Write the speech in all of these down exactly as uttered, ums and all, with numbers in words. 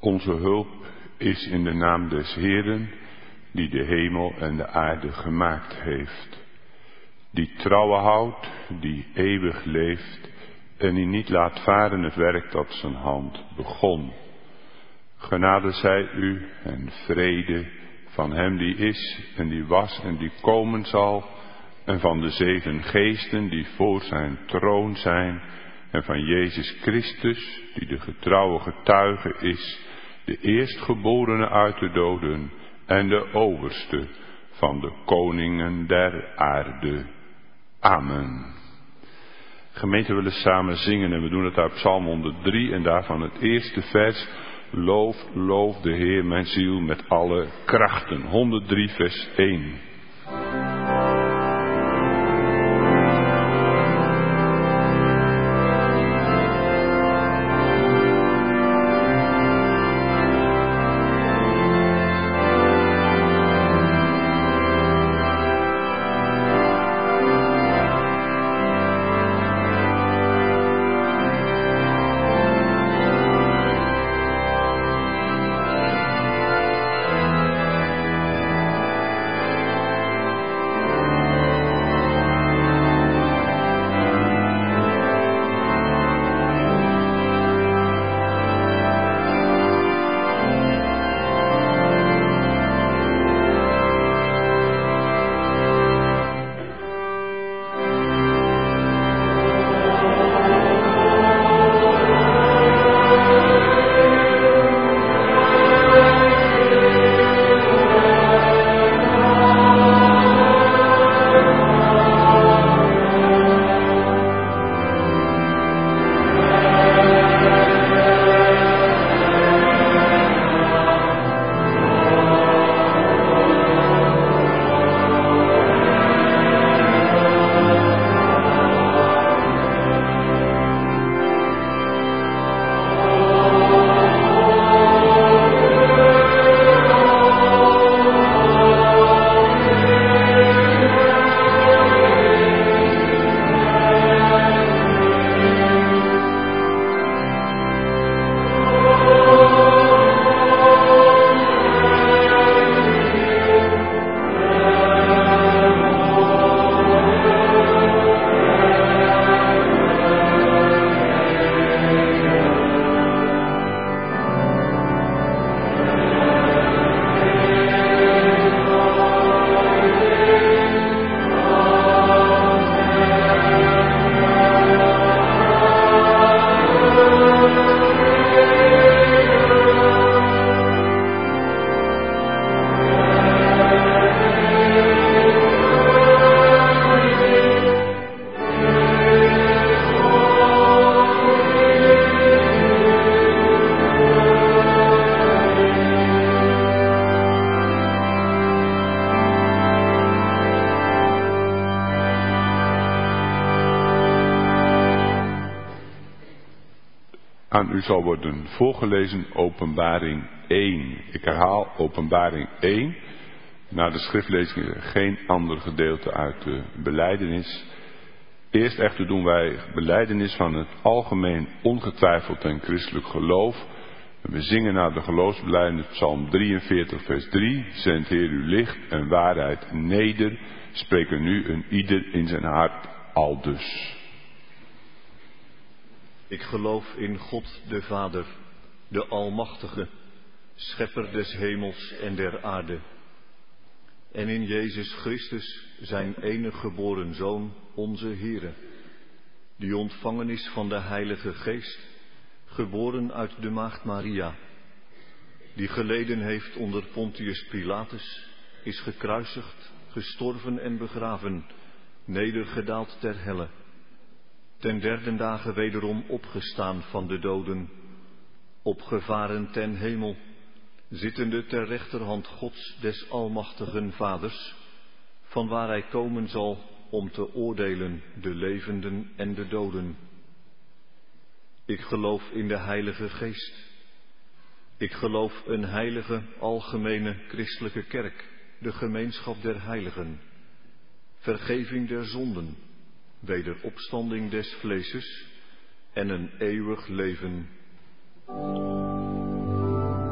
Onze hulp is in de naam des Heeren, die de hemel en de aarde gemaakt heeft. Die trouwe houdt, die eeuwig leeft en die niet laat varen het werk dat zijn hand begon. Genade zij u en vrede van hem die is en die was en die komen zal, en van de zeven geesten die voor zijn troon zijn, en van Jezus Christus, die de getrouwe getuige is, de eerstgeborene uit de doden en de overste van de koningen der aarde. Amen. Gemeente, we willen samen zingen en we doen het uit Psalm honderddrie en daarvan het eerste vers. Loof, loof de Heer mijn ziel met alle krachten. honderddrie vers één. Aan u zal worden voorgelezen Openbaring één. Ik herhaal Openbaring één. Na de schriftlezing geen ander gedeelte uit de belijdenis. Eerst echter doen wij belijdenis van het algemeen ongetwijfeld en christelijk geloof. We zingen naar de geloofsbelijdenis Psalm drieënveertig vers drie. Zend Heer uw licht en waarheid neder. Spreken nu een ieder in zijn hart aldus. Ik geloof in God de Vader, de Almachtige, Schepper des hemels en der aarde. En in Jezus Christus, zijn enige geboren Zoon, onze Heere, die ontvangen is van de Heilige Geest, geboren uit de Maagd Maria, die geleden heeft onder Pontius Pilatus, is gekruisigd, gestorven en begraven, nedergedaald ter helle, ten derde dagen wederom opgestaan van de doden, opgevaren ten hemel, zittende ter rechterhand Gods des Almachtigen Vaders, vanwaar hij komen zal om te oordelen de levenden en de doden. Ik geloof in de Heilige Geest. Ik geloof een heilige, algemene, christelijke kerk, de gemeenschap der heiligen, vergeving der zonden, wederopstanding des vleeses en een eeuwig leven.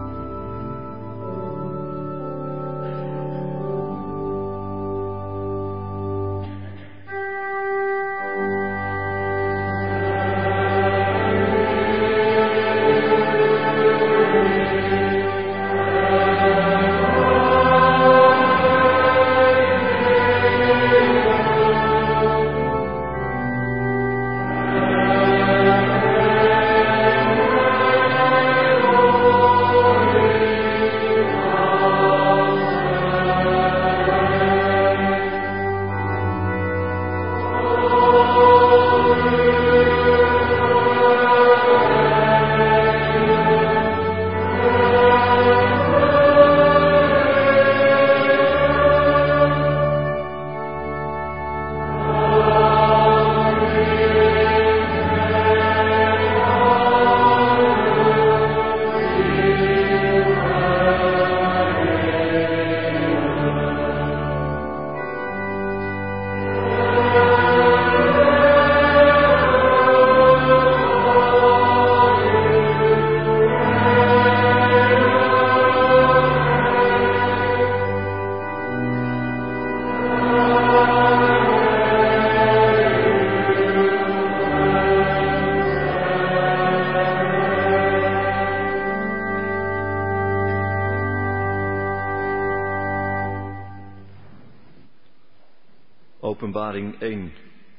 Openbaring één.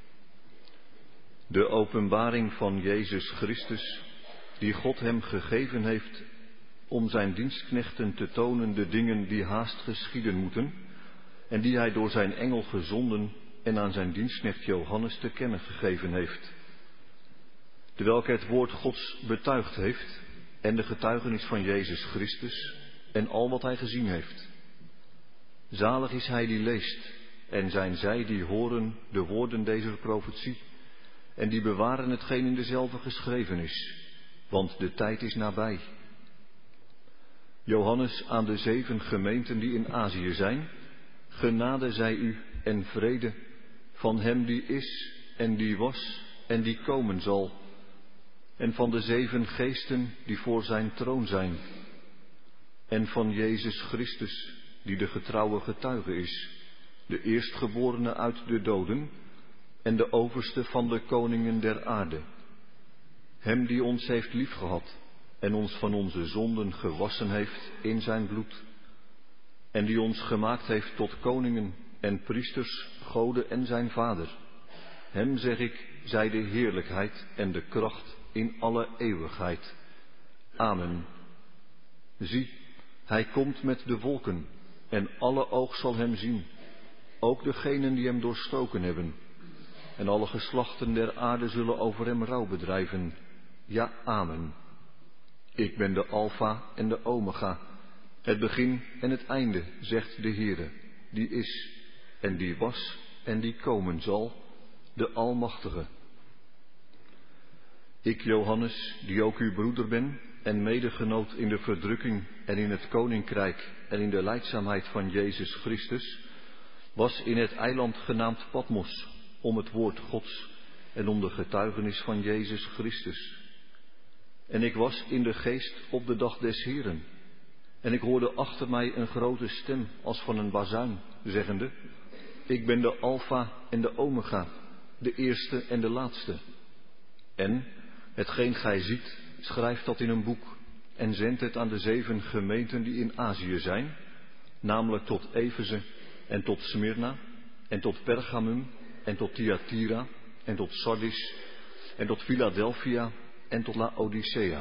De openbaring van Jezus Christus, die God hem gegeven heeft om zijn dienstknechten te tonen de dingen die haast geschieden moeten, en die hij door zijn engel gezonden en aan zijn dienstknecht Johannes te kennen gegeven heeft. Terwijl hij het woord Gods betuigd heeft en de getuigenis van Jezus Christus en al wat hij gezien heeft. Zalig is hij die leest en zijn zij die horen de woorden deze profetie en die bewaren hetgeen in dezelfde geschreven is, want de tijd is nabij. Johannes aan de zeven gemeenten die in Azië zijn, genade zij u en vrede van hem die is en die was en die komen zal, en van de zeven geesten die voor zijn troon zijn, en van Jezus Christus, die de getrouwe getuige is, de eerstgeborene uit de doden en de overste van de koningen der aarde. Hem die ons heeft liefgehad en ons van onze zonden gewassen heeft in zijn bloed, en die ons gemaakt heeft tot koningen en priesters, Gode en zijn Vader. Hem zeg ik, zij de heerlijkheid en de kracht in alle eeuwigheid. Amen. Zie, hij komt met de wolken, en alle oog zal hem zien, ook degenen die hem doorstoken hebben. En alle geslachten der aarde zullen over hem rouw bedrijven. Ja, amen. Ik ben de Alpha en de Omega, het begin en het einde, zegt de Heere, die is, en die was, en die komen zal, de Almachtige. Ik, Johannes, die ook uw broeder ben, en medegenoot in de verdrukking en in het koninkrijk en in de lijdzaamheid van Jezus Christus, was in het eiland genaamd Patmos, om het woord Gods en om de getuigenis van Jezus Christus. En ik was in de geest op de dag des Heeren, en ik hoorde achter mij een grote stem als van een bazuin, zeggende, ik ben de Alpha en de Omega, de eerste en de laatste. En hetgeen gij ziet, schrijf dat in een boek en zend het aan de zeven gemeenten die in Azië zijn, namelijk tot Efeze en tot Smyrna en tot Pergamum en tot Thyatira en tot Sardis en tot Philadelphia en tot Laodicea.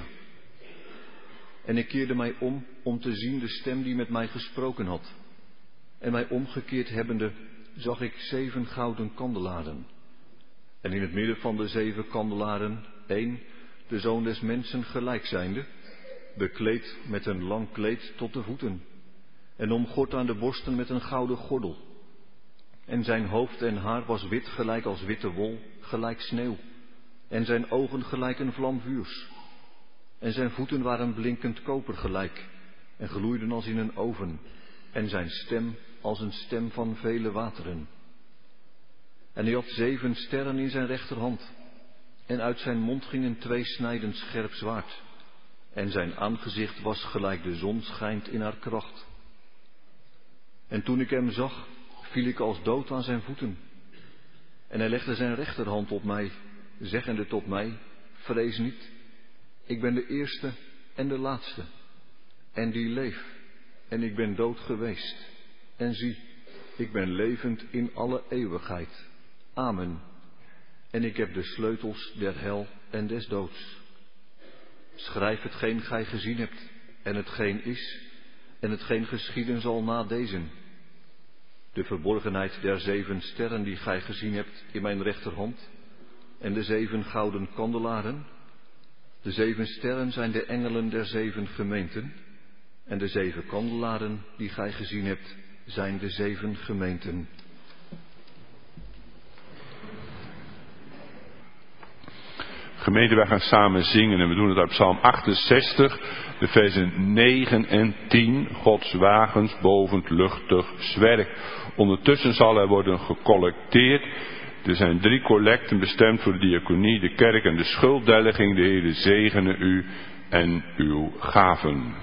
En ik keerde mij om, om te zien de stem die met mij gesproken had. En mij omgekeerd hebbende, zag ik zeven gouden kandelaren. En in het midden van de zeven kandelaren, één, de Zoon des Mensen gelijk zijnde, bekleed met een lang kleed tot de voeten, en omgord aan de borsten met een gouden gordel. En zijn hoofd en haar was wit gelijk als witte wol, gelijk sneeuw, en zijn ogen gelijk een vlam vuurs. En zijn voeten waren blinkend koper gelijk, en gloeiden als in een oven, en zijn stem als een stem van vele wateren. En hij had zeven sterren in zijn rechterhand, en uit zijn mond ging een tweesnijdend scherp zwaard, en zijn aangezicht was gelijk de zon schijnt in haar kracht. En toen ik hem zag, viel ik als dood aan zijn voeten. En hij legde zijn rechterhand op mij, zeggende tot mij, vrees niet, ik ben de eerste en de laatste, en die leef, en ik ben dood geweest. En zie, ik ben levend in alle eeuwigheid. Amen. En ik heb de sleutels der hel en des doods. Schrijf hetgeen gij gezien hebt, en hetgeen is, en hetgeen geschieden zal na dezen. De verborgenheid der zeven sterren die gij gezien hebt in mijn rechterhand, en de zeven gouden kandelaren. De zeven sterren zijn de engelen der zeven gemeenten, en de zeven kandelaren die gij gezien hebt, zijn de zeven gemeenten. Gemeente, wij gaan samen zingen en we doen het uit Psalm achtenzestig, de versen negen en tien. Gods wagens bovend luchtig zwerk. Ondertussen zal er worden gecollecteerd. Er zijn drie collecten bestemd voor de diaconie, de kerk en de schulddelging. De Heer zegene u en uw gaven.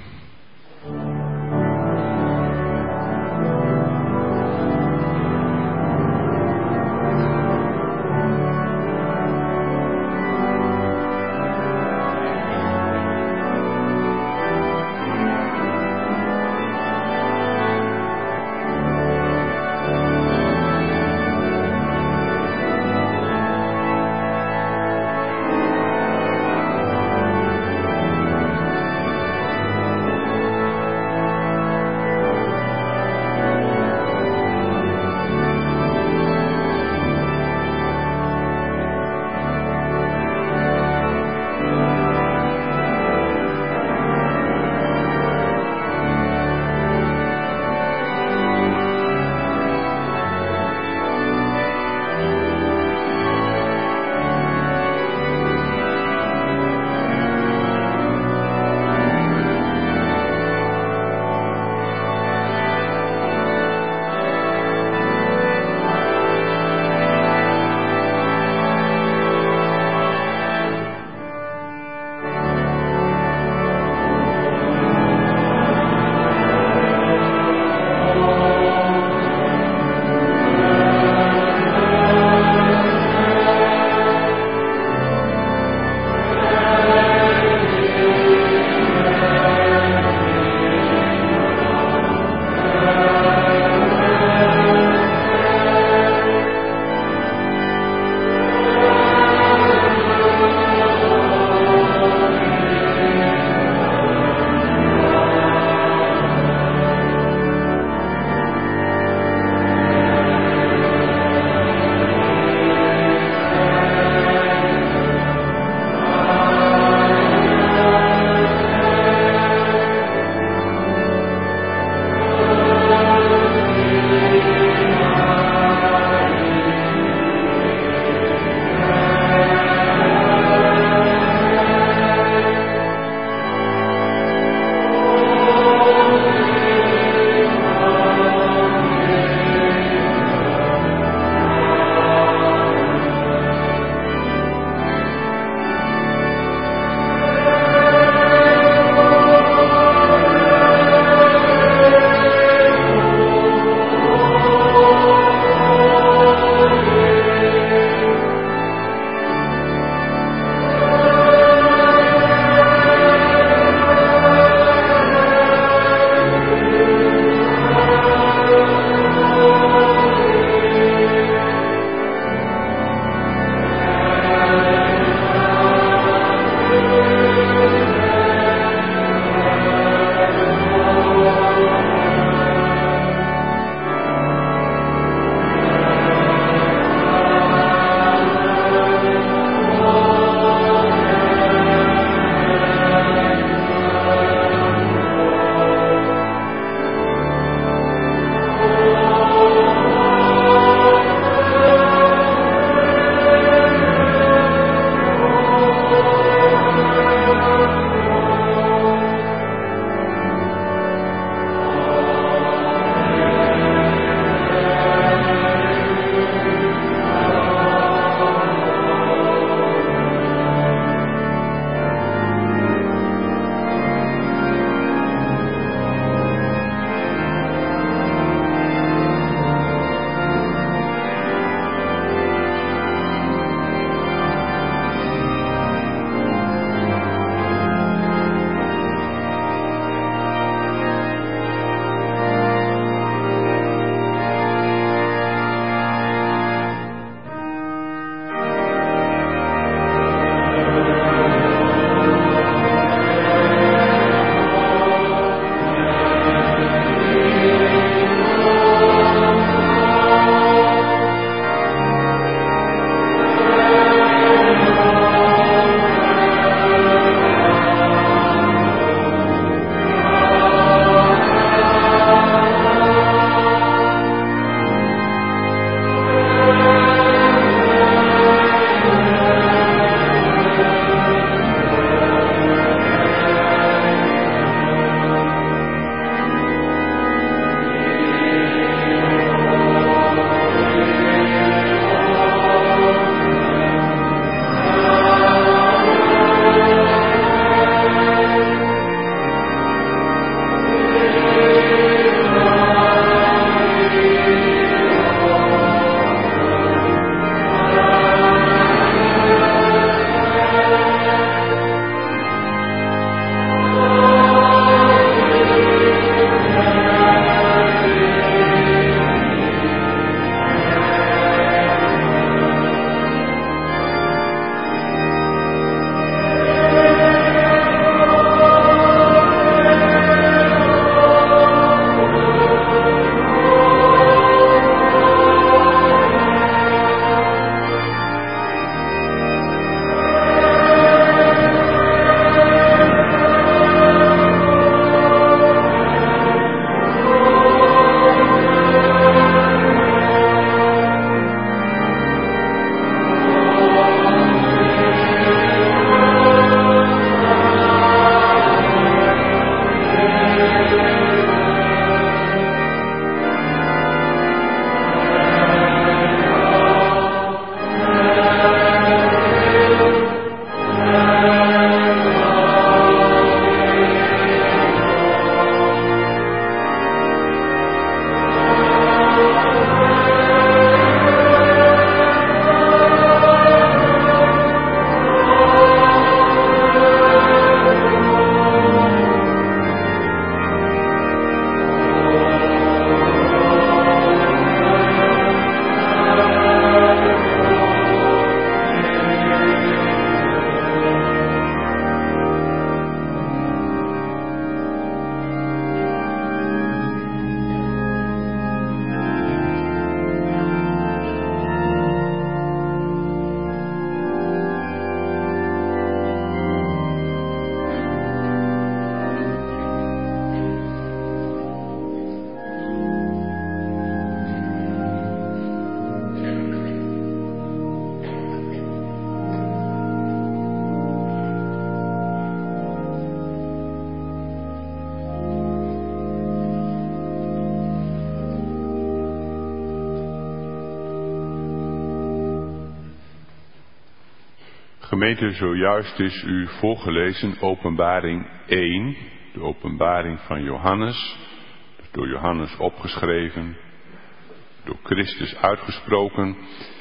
Gemeente, zojuist is u voorgelezen Openbaring één, de openbaring van Johannes, door Johannes opgeschreven, door Christus uitgesproken.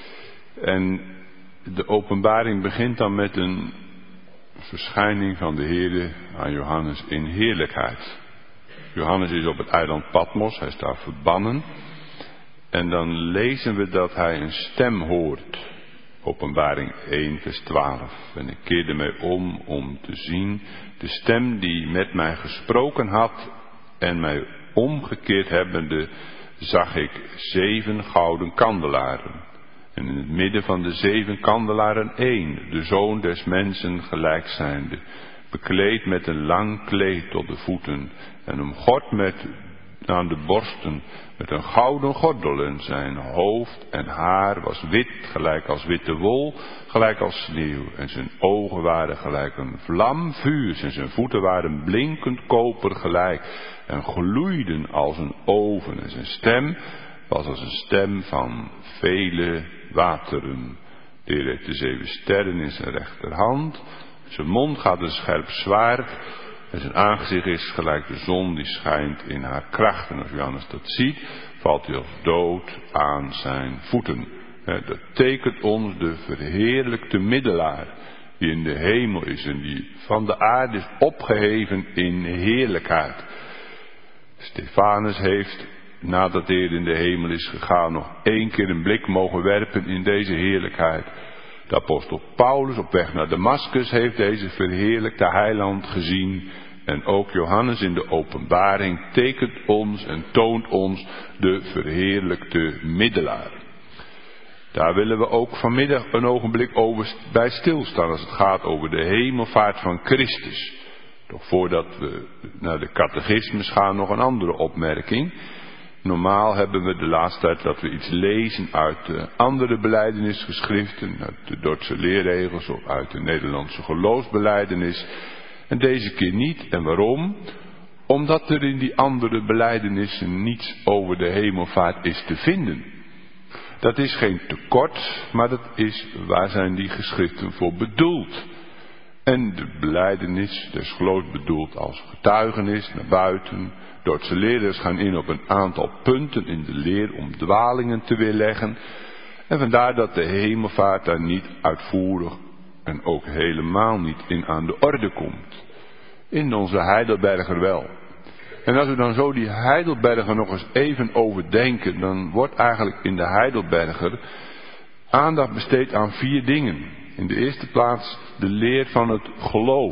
En de openbaring begint dan met een verschijning van de Heere aan Johannes in heerlijkheid. Johannes is op het eiland Patmos, hij is daar verbannen. En dan lezen we dat hij een stem hoort. Openbaring één vers twaalf. En ik keerde mij om om te zien de stem die met mij gesproken had. En mij omgekeerd hebbende zag ik zeven gouden kandelaren. En in het midden van de zeven kandelaren één, de zoon des mensen gelijk zijnde, bekleed met een lang kleed tot de voeten en omgord met aan de borsten met een gouden gordel, en zijn hoofd en haar was wit, gelijk als witte wol, gelijk als sneeuw, en zijn ogen waren gelijk een vlam vuurs, en zijn voeten waren blinkend koper gelijk, en gloeiden als een oven, en zijn stem was als een stem van vele wateren. De Heer heeft de zeven sterren in zijn rechterhand, zijn mond gaat een scherp zwaard, en zijn aangezicht is gelijk de zon die schijnt in haar kracht. En als Johannes dat ziet, valt hij als dood aan zijn voeten. Dat tekent ons de verheerlijkte middelaar, die in de hemel is en die van de aarde is opgeheven in heerlijkheid. Stefanus heeft, nadat hij in de hemel is gegaan, nog één keer een blik mogen werpen in deze heerlijkheid. De apostel Paulus op weg naar Damaskus heeft deze verheerlijkte heiland gezien. En ook Johannes in de openbaring tekent ons en toont ons de verheerlijkte middelaar. Daar willen we ook vanmiddag een ogenblik over bij stilstaan als het gaat over de hemelvaart van Christus. Toch voordat we naar de catechismus gaan, nog een andere opmerking. Normaal hebben we de laatste tijd dat we iets lezen uit de andere belijdenisgeschriften, uit de Dordtse leerregels of uit de Nederlandse geloofsbelijdenis. En deze keer niet. En waarom? Omdat er in die andere belijdenissen niets over de hemelvaart is te vinden. Dat is geen tekort, maar dat is, waar zijn die geschriften voor bedoeld? En de belijdenis des geloofs bedoeld als getuigenis naar buiten. Dordtse leerders gaan in op een aantal punten in de leer om dwalingen te weerleggen. En vandaar dat de hemelvaart daar niet uitvoerig en ook helemaal niet in aan de orde komt. In onze Heidelberger wel. En als we dan zo die Heidelberger nog eens even overdenken, dan wordt eigenlijk in de Heidelberger aandacht besteed aan vier dingen. In de eerste plaats de leer van het geloof.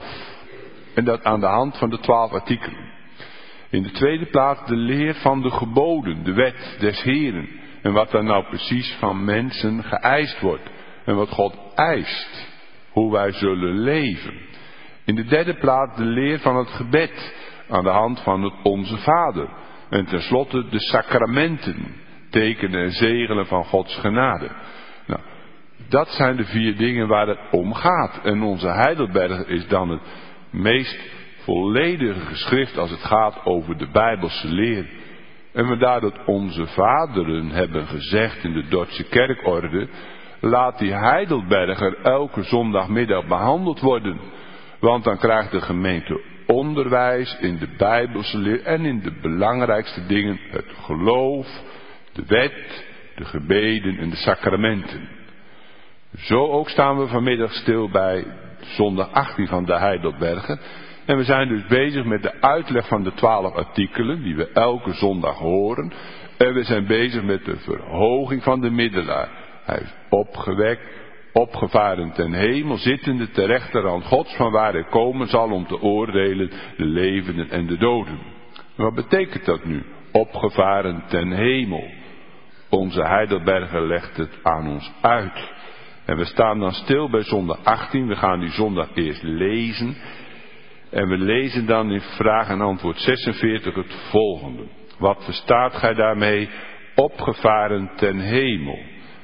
En dat aan de hand van de twaalf artikelen. In de tweede plaats de leer van de geboden, de wet des Heeren. En wat daar nou precies van mensen geëist wordt. En wat God eist. Hoe wij zullen leven. In de derde plaats de leer van het gebed. Aan de hand van het Onze Vader. En tenslotte de sacramenten. Tekenen en zegelen van Gods genade. Nou, dat zijn de vier dingen waar het om gaat. En onze Heidelberger is dan het meest volledige geschrift als het gaat over de Bijbelse leer. En vandaar dat onze vaderen hebben gezegd in de Dordtse kerkorde, laat die Heidelberger elke zondagmiddag behandeld worden. Want dan krijgt de gemeente onderwijs in de Bijbelse leer en in de belangrijkste dingen, het geloof, de wet, de gebeden en de sacramenten. Zo ook staan we vanmiddag stil bij zondag achttien van de Heidelberger. En we zijn dus bezig met de uitleg van de twaalf artikelen die we elke zondag horen. En we zijn bezig met de verhoging van de middelaar. Hij is opgewekt, opgevaren ten hemel, zittende ter rechterhand Gods, van waar hij komen zal om te oordelen de levenden en de doden. Wat betekent dat nu? Opgevaren ten hemel. Onze Heidelberger legt het aan ons uit. En we staan dan stil bij zondag achttien. We gaan die zondag eerst lezen. En we lezen dan in vraag en antwoord zesenveertig het volgende. Wat verstaat gij daarmee? Opgevaren ten hemel.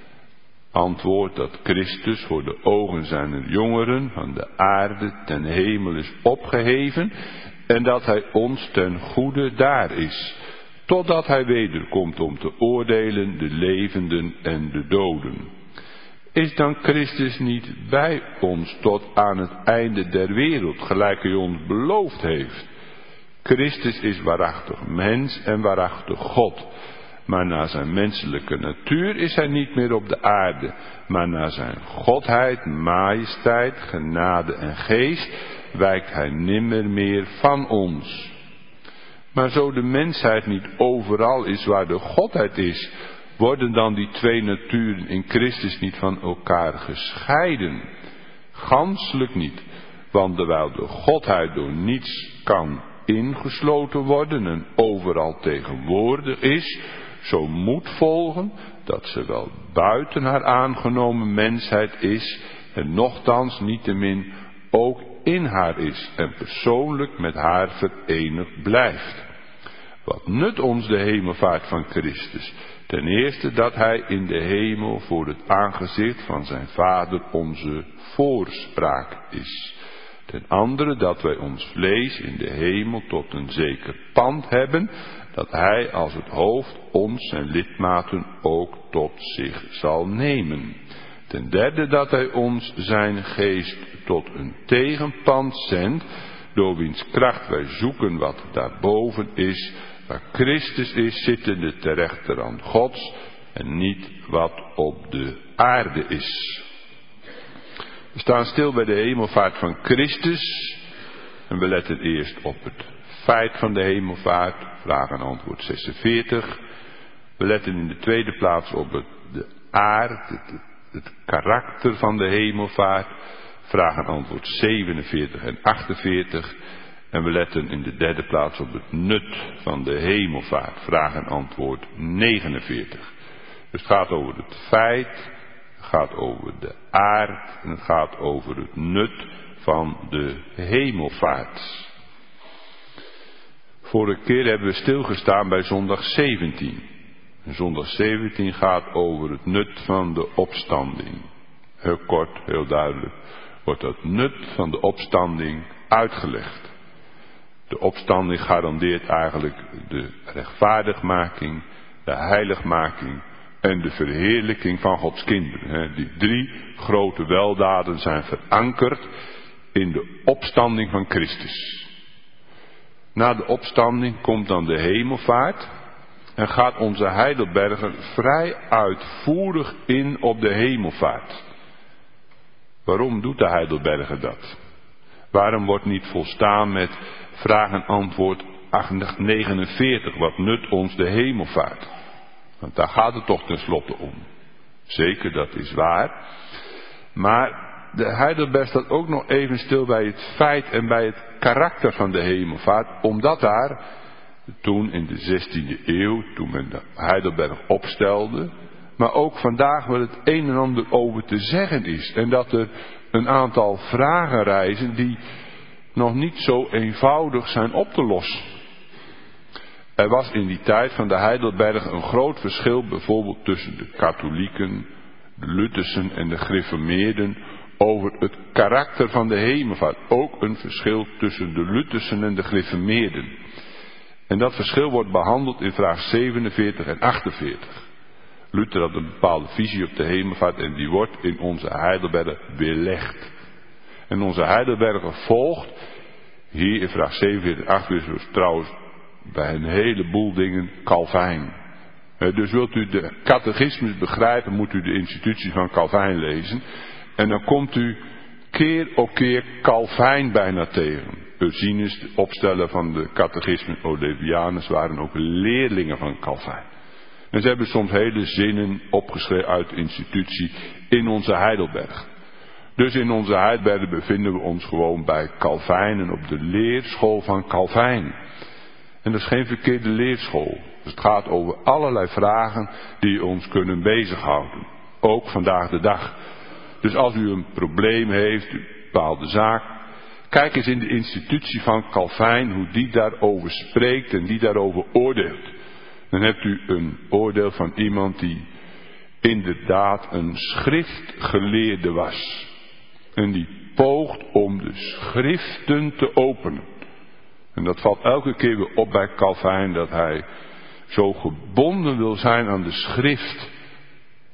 Antwoord dat Christus voor de ogen zijner jongeren van de aarde ten hemel is opgeheven. En dat hij ons ten goede daar is. Totdat hij wederkomt om te oordelen de levenden en de doden. Is dan Christus niet bij ons tot aan het einde der wereld, gelijk hij ons beloofd heeft? Christus is waarachtig mens en waarachtig God. Maar naar zijn menselijke natuur is hij niet meer op de aarde. Maar naar zijn godheid, majesteit, genade en geest wijkt hij nimmer meer van ons. Maar zo de mensheid niet overal is waar de godheid is, worden dan die twee naturen in Christus niet van elkaar gescheiden? Ganselijk niet, want terwijl de godheid door niets kan ingesloten worden en overal tegenwoordig is, zo moet volgen dat ze wel buiten haar aangenomen mensheid is en nochtans niettemin ook in haar is en persoonlijk met haar verenigd blijft. Wat nut ons de hemelvaart van Christus? Ten eerste dat hij in de hemel voor het aangezicht van zijn Vader onze voorspraak is. Ten andere dat wij ons vlees in de hemel tot een zeker pand hebben, dat hij als het hoofd ons zijn lidmaten ook tot zich zal nemen. Ten derde dat hij ons zijn geest tot een tegenpand zendt, door wiens kracht wij zoeken wat daarboven is, waar Christus is zittende ter rechterhand Gods en niet wat op de aarde is. We staan stil bij de hemelvaart van Christus en we letten eerst op het feit van de hemelvaart, vraag en antwoord zesenveertig. We letten in de tweede plaats op het, de aard, het, het karakter van de hemelvaart, vraag en antwoord zevenenveertig en achtenveertig. En we letten in de derde plaats op het nut van de hemelvaart, vraag en antwoord negenenveertig. Dus het gaat over het feit, het gaat over de aard en het gaat over het nut van de hemelvaart. Vorige keer hebben we stilgestaan bij zondag zeventien. En zondag zeventien gaat over het nut van de opstanding. Heel kort, heel duidelijk, wordt dat nut van de opstanding uitgelegd. De opstanding garandeert eigenlijk de rechtvaardigmaking, de heiligmaking en de verheerlijking van Gods kinderen. Die drie grote weldaden zijn verankerd in de opstanding van Christus. Na de opstanding komt dan de hemelvaart en gaat onze Heidelberger vrij uitvoerig in op de hemelvaart. Waarom doet de Heidelberger dat? Waarom wordt niet volstaan met vraag en antwoord negenenveertig, wat nut ons de hemelvaart? Want daar gaat het toch tenslotte om. Zeker, dat is waar. Maar de Heidelberg staat ook nog even stil bij het feit en bij het karakter van de hemelvaart, omdat daar toen in de zestiende eeuw, toen men de Heidelberg opstelde, maar ook vandaag wel het een en ander over te zeggen is. En dat er een aantal vragen rijzen die nog niet zo eenvoudig zijn op te lossen. Er was in die tijd van de Heidelberg een groot verschil bijvoorbeeld tussen de katholieken, de Luthersen en de gereformeerden over het karakter van de hemelvaart. Ook een verschil tussen de Luthersen en de gereformeerden. En dat verschil wordt behandeld in vraag zevenenveertig en achtenveertig. Luther had een bepaalde visie op de hemelvaart en die wordt in onze Heidelberg weerlegd. En onze Heidelberger volgt hier in vraag zevenenveertig en achtenveertig trouwens bij een heleboel dingen Calvijn. Dus wilt u de catechismus begrijpen, moet u de institutie van Calvijn lezen. En dan komt u keer op keer Calvijn bijna tegen. Ursinus, de opsteller van de catechismus Olevianus, waren ook leerlingen van Calvijn. En ze hebben soms hele zinnen opgeschreven uit de institutie in onze Heidelberg. Dus in onze Heidelberg bevinden we ons gewoon bij Calvijn en op de leerschool van Calvijn. En dat is geen verkeerde leerschool. Dus het gaat over allerlei vragen die ons kunnen bezighouden. Ook vandaag de dag. Dus als u een probleem heeft, een bepaalde zaak, kijk eens in de institutie van Calvijn hoe die daarover spreekt en die daarover oordeelt. Dan hebt u een oordeel van iemand die inderdaad een schriftgeleerde was. En die poogt om de schriften te openen. En dat valt elke keer weer op bij Calvijn, dat hij zo gebonden wil zijn aan de schrift.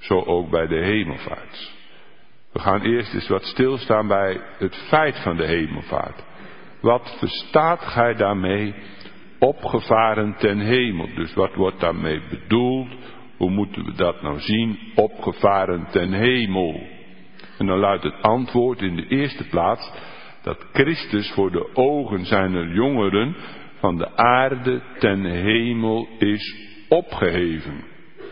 Zo ook bij de hemelvaart. We gaan eerst eens wat stilstaan bij het feit van de hemelvaart. Wat verstaat gij daarmee? Opgevaren ten hemel. Dus wat wordt daarmee bedoeld? Hoe moeten we dat nou zien? Opgevaren ten hemel. En dan luidt het antwoord in de eerste plaats dat Christus voor de ogen zijner jongeren van de aarde ten hemel is opgeheven.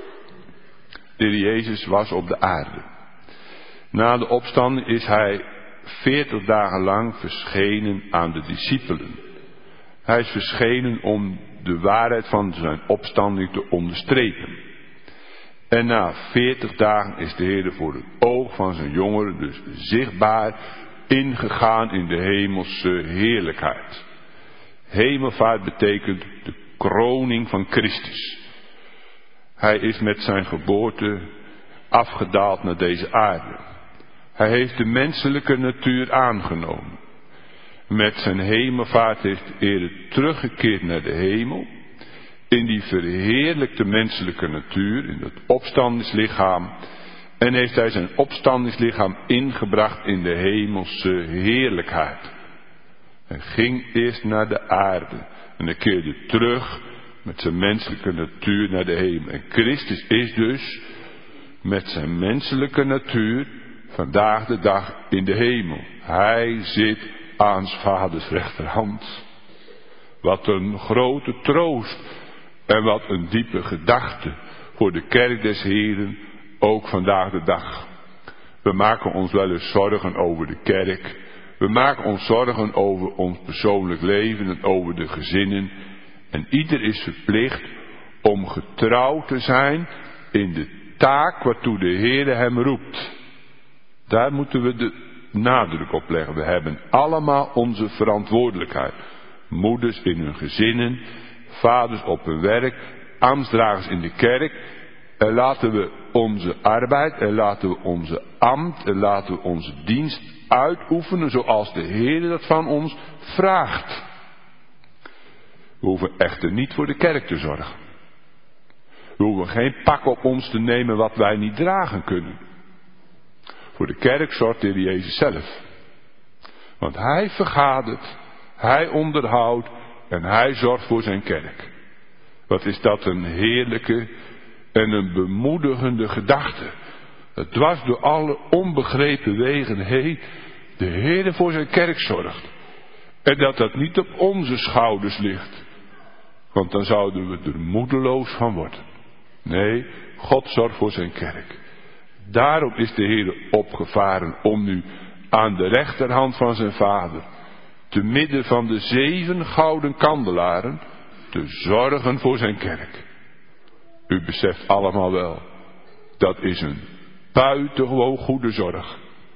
De Heer Jezus was op de aarde. Na de opstanding is hij veertig dagen lang verschenen aan de discipelen. Hij is verschenen om de waarheid van zijn opstanding te onderstrepen. En na veertig dagen is de Heer voor het oog van zijn jongeren dus zichtbaar ingegaan in de hemelse heerlijkheid. Hemelvaart betekent de kroning van Christus. Hij is met zijn geboorte afgedaald naar deze aarde. Hij heeft de menselijke natuur aangenomen. Met zijn hemelvaart heeft de Heer teruggekeerd naar de hemel. In die verheerlijkte menselijke natuur, in het opstandingslichaam. En heeft hij zijn opstandingslichaam ingebracht in de hemelse heerlijkheid. Hij ging eerst naar de aarde. En hij keerde terug met zijn menselijke natuur naar de hemel. En Christus is dus met zijn menselijke natuur vandaag de dag in de hemel. Hij zit aan 's vaders rechterhand. Wat een grote troost en wat een diepe gedachte voor de kerk des Heren, ook vandaag de dag. We maken ons wel eens zorgen over de kerk. We maken ons zorgen over ons persoonlijk leven en over de gezinnen. En ieder is verplicht om getrouw te zijn in de taak waartoe de Heere hem roept. Daar moeten we de nadruk op leggen. We hebben allemaal onze verantwoordelijkheid. Moeders in hun gezinnen, vaders op hun werk, ambtsdragers in de kerk. En laten we onze arbeid, en laten we onze ambt, en laten we onze dienst uitoefenen zoals de Heer dat van ons vraagt. We hoeven echter niet voor de kerk te zorgen. We hoeven geen pak op ons te nemen wat wij niet dragen kunnen. Voor de kerk zorgt de Heer Jezus zelf. Want hij vergadert, hij onderhoudt en hij zorgt voor zijn kerk. Wat is dat een heerlijke en een bemoedigende gedachte. Het dwars door alle onbegrepen wegen heen de Heer voor zijn kerk zorgt. En dat dat niet op onze schouders ligt. Want dan zouden we er moedeloos van worden. Nee, God zorgt voor zijn kerk. Daarom is de Heer opgevaren om nu aan de rechterhand van zijn Vader, te midden van de zeven gouden kandelaren, te zorgen voor zijn kerk. U beseft allemaal wel, dat is een buitengewoon goede zorg.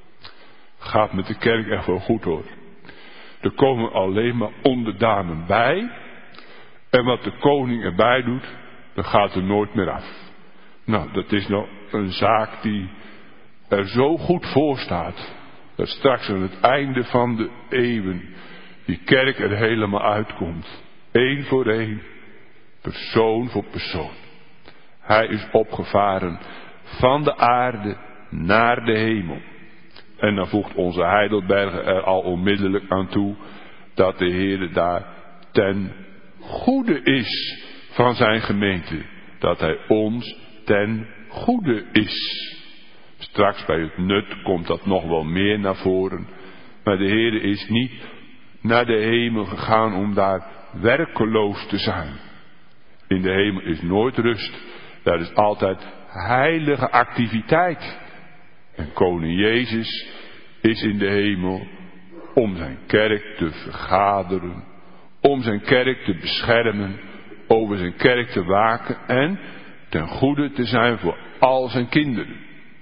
Gaat met de kerk echt wel goed hoor. Er komen alleen maar onderdanen bij. En wat de koning erbij doet, dan gaat er nooit meer af. Nou, dat is nou een zaak die er zo goed voor staat. Dat straks aan het einde van de eeuwen die kerk er helemaal uitkomt. Eén voor één. Persoon voor persoon. Hij is opgevaren van de aarde naar de hemel. En dan voegt onze Heidelberger er al onmiddellijk aan toe dat de Heer daar ten goede is van zijn gemeente. Dat hij ons ten goede is. Straks bij het nut komt dat nog wel meer naar voren. Maar de Heer is niet naar de hemel gegaan om daar werkeloos te zijn. In de hemel is nooit rust. Daar is altijd heilige activiteit. En koning Jezus is in de hemel om zijn kerk te vergaderen. Om zijn kerk te beschermen. Over zijn kerk te waken. En ten goede te zijn voor al zijn kinderen.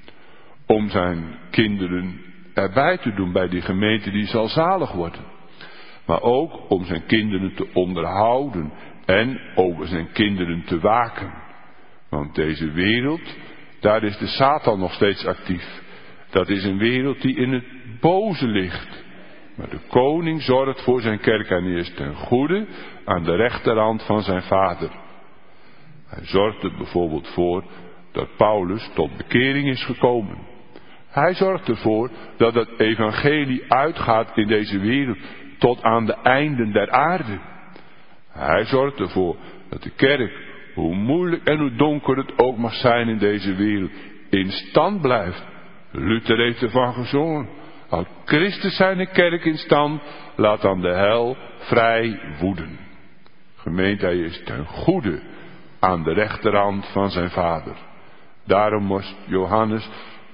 Om zijn kinderen erbij te doen bij die gemeente die zal zalig worden. Maar ook om zijn kinderen te onderhouden. En over zijn kinderen te waken. Want deze wereld, daar is de Satan nog steeds actief. Dat is een wereld die in het boze ligt. Maar de koning zorgt voor zijn kerk en hij is ten goede aan de rechterhand van zijn Vader. Hij zorgt er bijvoorbeeld voor dat Paulus tot bekering is gekomen. Hij zorgt ervoor dat het evangelie uitgaat in deze wereld tot aan de einden der aarde. Hij zorgt ervoor dat de kerk, hoe moeilijk en hoe donker het ook mag zijn in deze wereld, in stand blijft. Luther heeft ervan gezongen: houd Christus zijn kerk in stand, laat dan de hel vrij woeden. Gemeente, hij is ten goede aan de rechterhand van zijn vader. Daarom moest Johannes,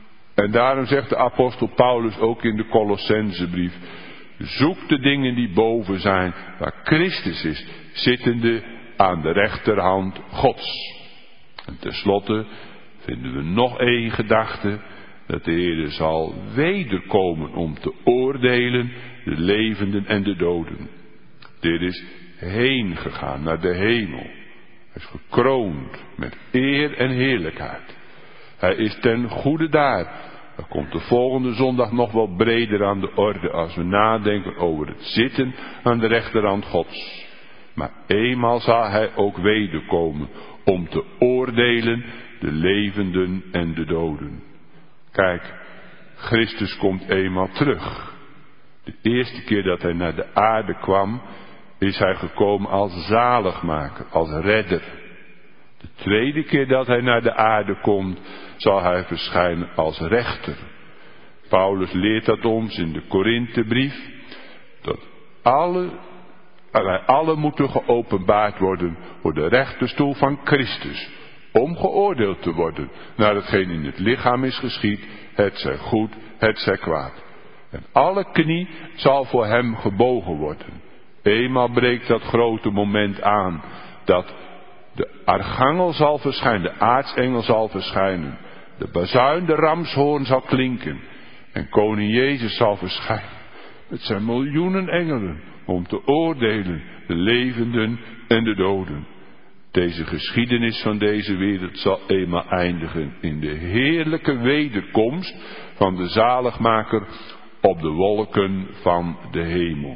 en daarom zegt de apostel Paulus ook in de Colossensebrief: zoek de dingen die boven zijn, waar Christus is, zittende aan de rechterhand Gods. En tenslotte vinden we nog één gedachte: dat de Heer zal wederkomen om te oordelen de levenden en de doden. Dit is heen gegaan naar de hemel. Hij is gekroond met eer en heerlijkheid. Hij is ten goede daar. Dat komt de volgende zondag nog wel breder aan de orde als we nadenken over het zitten aan de rechterhand Gods. Maar eenmaal zal hij ook wederkomen om te oordelen de levenden en de doden. Kijk, Christus komt eenmaal terug. De eerste keer dat hij naar de aarde kwam, is hij gekomen als zaligmaker, als redder. De tweede keer dat hij naar de aarde komt, zal hij verschijnen als rechter. Paulus leert dat ons in de Korinthebrief, dat alle, wij alle moeten geopenbaard worden voor de rechterstoel van Christus, om geoordeeld te worden naar hetgeen in het lichaam is geschied, het zij goed, het zij kwaad. En alle knie zal voor hem gebogen worden. Eenmaal breekt dat grote moment aan, dat de archangel zal verschijnen, de aartsengel zal verschijnen, de bazuin, de ramshoorn zal klinken en koning Jezus zal verschijnen met zijn miljoenen engelen om te oordelen de levenden en de doden. Deze geschiedenis van deze wereld zal eenmaal eindigen in de heerlijke wederkomst van de zaligmaker op de wolken van de hemel.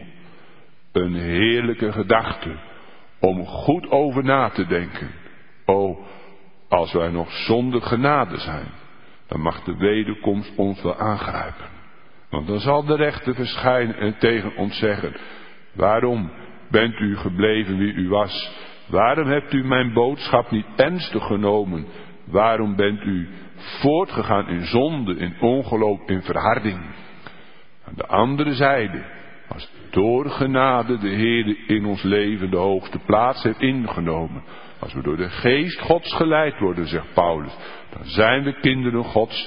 Een heerlijke gedachte om goed over na te denken. O, als wij nog zonder genade zijn, dan mag de wederkomst ons wel aangrijpen. Want dan zal de rechter verschijnen en tegen ons zeggen: waarom bent u gebleven wie u was? Waarom hebt u mijn boodschap niet ernstig genomen? Waarom bent u voortgegaan in zonde, in ongeloof, in verharding? Aan de andere zijde, als door genade de Heer in ons leven de hoogste plaats heeft ingenomen, als we door de geest Gods geleid worden, zegt Paulus, dan zijn we kinderen Gods.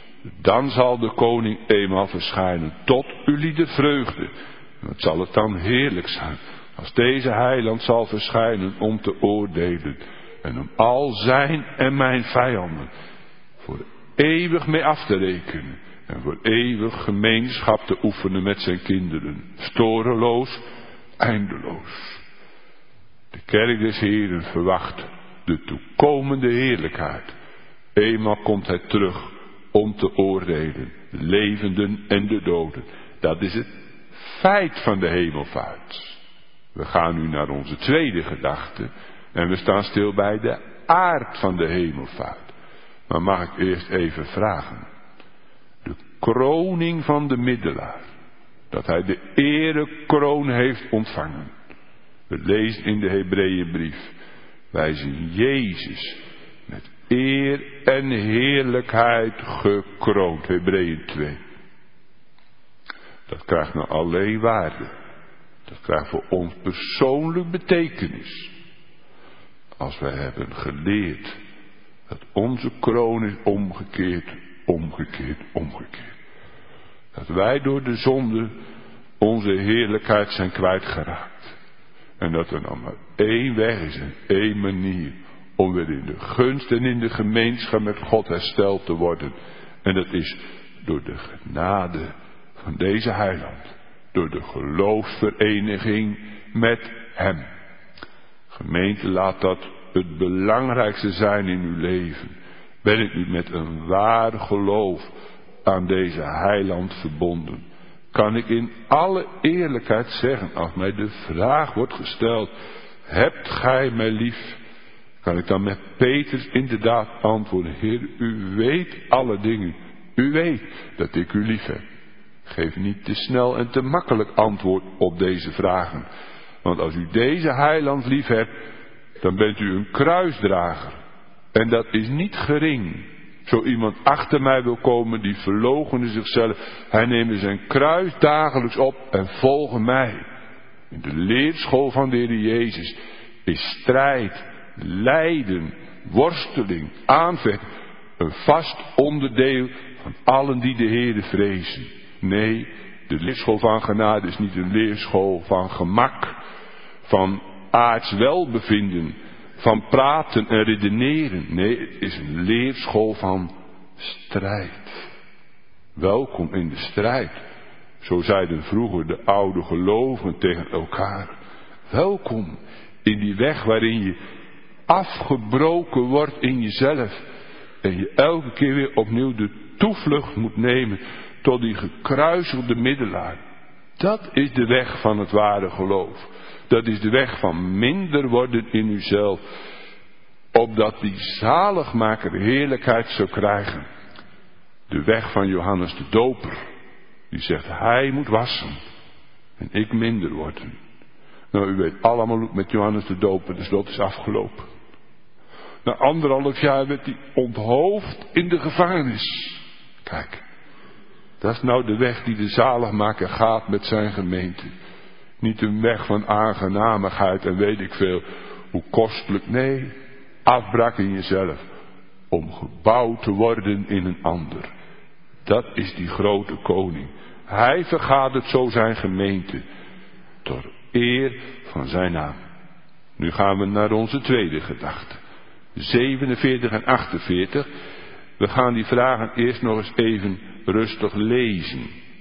Dan zal de koning eenmaal verschijnen tot ulieder vreugde. En wat zal het dan heerlijk zijn als deze heiland zal verschijnen om te oordelen en om al zijn en mijn vijanden voor eeuwig mee af te rekenen en voor eeuwig gemeenschap te oefenen met zijn kinderen, storeloos, eindeloos. De kerk des Heeren verwacht de toekomende heerlijkheid. Eenmaal komt hij terug om te oordelen, de levenden en de doden. Dat is het feit van de hemelvaart. We gaan nu naar onze tweede gedachte en we staan stil bij de aard van de hemelvaart. Maar mag ik eerst even vragen. De kroning van de middelaar, dat hij de erekroon heeft ontvangen. We lezen in de Hebreeënbrief: wij zien Jezus met eer en heerlijkheid gekroond. Hebreeën twee. Dat krijgt nou alleen waarde. Dat krijgt voor ons persoonlijk betekenis. Als wij hebben geleerd dat onze kroon is omgekeerd, omgekeerd, omgekeerd. Dat wij door de zonde onze heerlijkheid zijn kwijtgeraakt. En dat er dan maar één weg is en één manier om weer in de gunst en in de gemeenschap met God hersteld te worden. En dat is door de genade van deze heiland. Door de geloofsvereniging met hem. Gemeente, laat dat het belangrijkste zijn in uw leven. Ben ik nu met een waar geloof aan deze heiland verbonden? Kan ik in alle eerlijkheid zeggen, als mij de vraag wordt gesteld: hebt gij mij lief? Kan ik dan met Petrus inderdaad antwoorden: Heer, u weet alle dingen. U weet dat ik u lief heb. Geef niet te snel en te makkelijk antwoord op deze vragen. Want als u deze heiland lief hebt, dan bent u een kruisdrager. En dat is niet gering. Zo iemand achter mij wil komen, die verloochene zichzelf. Hij neemt zijn kruis dagelijks op en volgt mij. In de leerschool van de Heer Jezus is strijd, lijden, worsteling, aanvecht een vast onderdeel van allen die de Heere vrezen. Nee, de leerschool van genade is niet een leerschool van gemak, van aards welbevinden, van praten en redeneren. Nee, het is een leerschool van strijd. Welkom in de strijd. Zo zeiden vroeger de oude gelovigen tegen elkaar. Welkom in die weg waarin je afgebroken wordt in jezelf. En je elke keer weer opnieuw de toevlucht moet nemen tot die gekruiselde middelaar. Dat is de weg van het ware geloof. Dat is de weg van minder worden in uzelf. Opdat die zaligmaker heerlijkheid zou krijgen. De weg van Johannes de Doper. Die zegt, hij moet wassen. En ik minder worden. Nou, u weet allemaal hoe het met Johannes de Doper de slot is afgelopen. Na anderhalf jaar werd hij onthoofd in de gevangenis. Kijk, dat is nou de weg die de zaligmaker gaat met zijn gemeente. Niet een weg van aangenamigheid en weet ik veel hoe kostelijk. Nee, afbraak in jezelf. Om gebouwd te worden in een ander. Dat is die grote koning. Hij vergadert zo zijn gemeente. Tot eer van zijn naam. Nu gaan we naar onze tweede gedachte. zevenenveertig en achtenveertig. We gaan die vragen eerst nog eens even rustig lezen.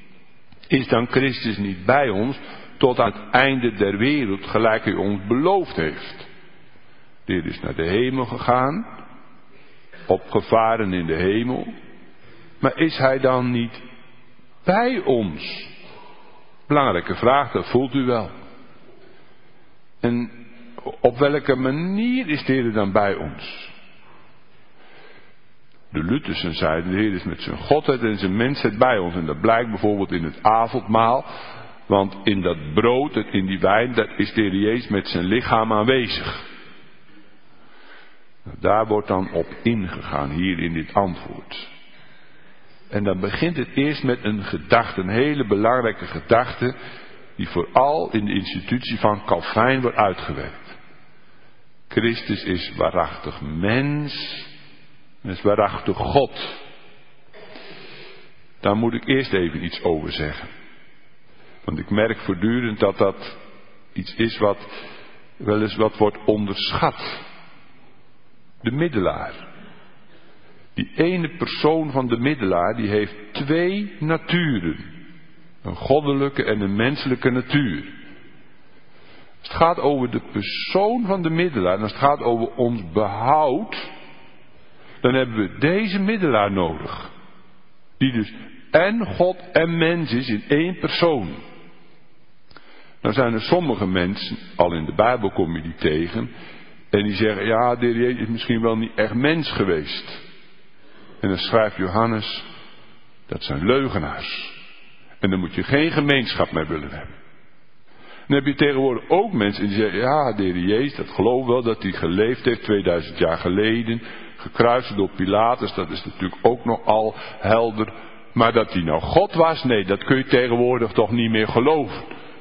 Is dan Christus niet bij ons tot aan het einde der wereld, gelijk hij ons beloofd heeft? De Heer is naar de hemel gegaan, opgevaren in de hemel. Maar is hij dan niet bij ons? Belangrijke vraag, dat voelt u wel. En op welke manier is de Heer dan bij ons? De Luthersen zeiden, de Heer is met zijn godheid en zijn mensheid bij ons. En dat blijkt bijvoorbeeld in het avondmaal. Want in dat brood en in die wijn, daar is de Heer Jezus met zijn lichaam aanwezig. Daar wordt dan op ingegaan, hier in dit antwoord. En dan begint het eerst met een gedachte, een hele belangrijke gedachte, die vooral in de institutie van Calvijn wordt uitgewerkt. Christus is waarachtig mens, en is waarachtig God. Daar moet ik eerst even iets over zeggen. Want ik merk voortdurend dat dat iets is wat wel eens wat wordt onderschat. De middelaar. Die ene persoon van de middelaar, die heeft twee naturen. Een goddelijke en een menselijke natuur. Als het gaat over de persoon van de middelaar, en als het gaat over ons behoud, dan hebben we deze middelaar nodig. Die dus en God en mens is in één persoon. Nou zijn er sommige mensen, al in de Bijbel kom je die tegen, en die zeggen, ja, de Heer Jezus is misschien wel niet echt mens geweest. En dan schrijft Johannes, dat zijn leugenaars. En daar moet je geen gemeenschap mee willen hebben. Dan heb je tegenwoordig ook mensen die zeggen, ja, de Heer Jezus, dat geloof wel dat hij geleefd heeft tweeduizend jaar geleden. Gekruisigd door Pilatus, dat is natuurlijk ook nogal helder. Maar dat hij nou God was, nee, dat kun je tegenwoordig toch niet meer geloven.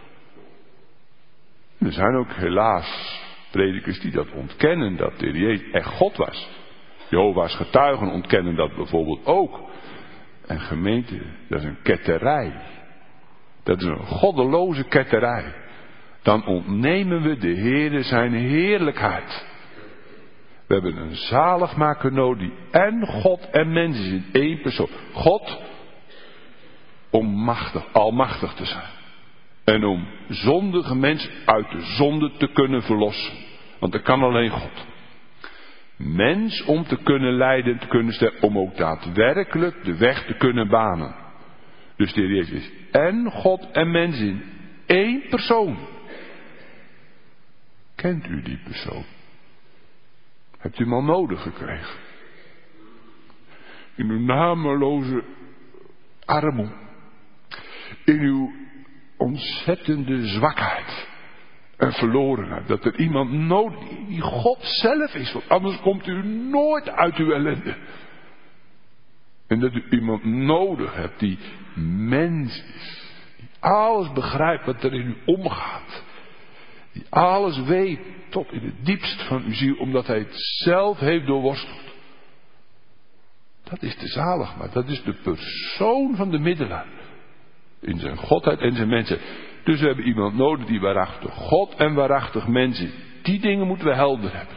Er zijn ook helaas predikers die dat ontkennen, dat de Heer Jezus echt God was. Jehovah's getuigen ontkennen dat bijvoorbeeld ook. En gemeente, dat is een ketterij. Dat is een goddeloze ketterij. Dan ontnemen we de Heere zijn heerlijkheid. We hebben een zaligmaker nodig die en God en mens is in één persoon. God om machtig, almachtig te zijn. En om zondige mensen uit de zonde te kunnen verlossen. Want dat kan alleen God. Mens om te kunnen leiden, te kunnen stellen, om ook daadwerkelijk de weg te kunnen banen. Dus de Heer Jezus is en God en mens in één persoon. Kent u die persoon? Hebt u hem al nodig gekregen? In uw nameloze armoede. In uw ontzettende zwakheid en verlorenheid. Dat er iemand nodig is die God zelf is. Want anders komt u nooit uit uw ellende. En dat u iemand nodig hebt die mens is. Die alles begrijpt wat er in u omgaat. Die alles weet tot in het diepst van uw ziel. Omdat hij het zelf heeft doorworsteld. Dat is de zalig, maar dat is de persoon van de middelaar. In zijn godheid en zijn mensen. Dus we hebben iemand nodig die waarachtig God en waarachtig mens is. Die dingen moeten we helder hebben.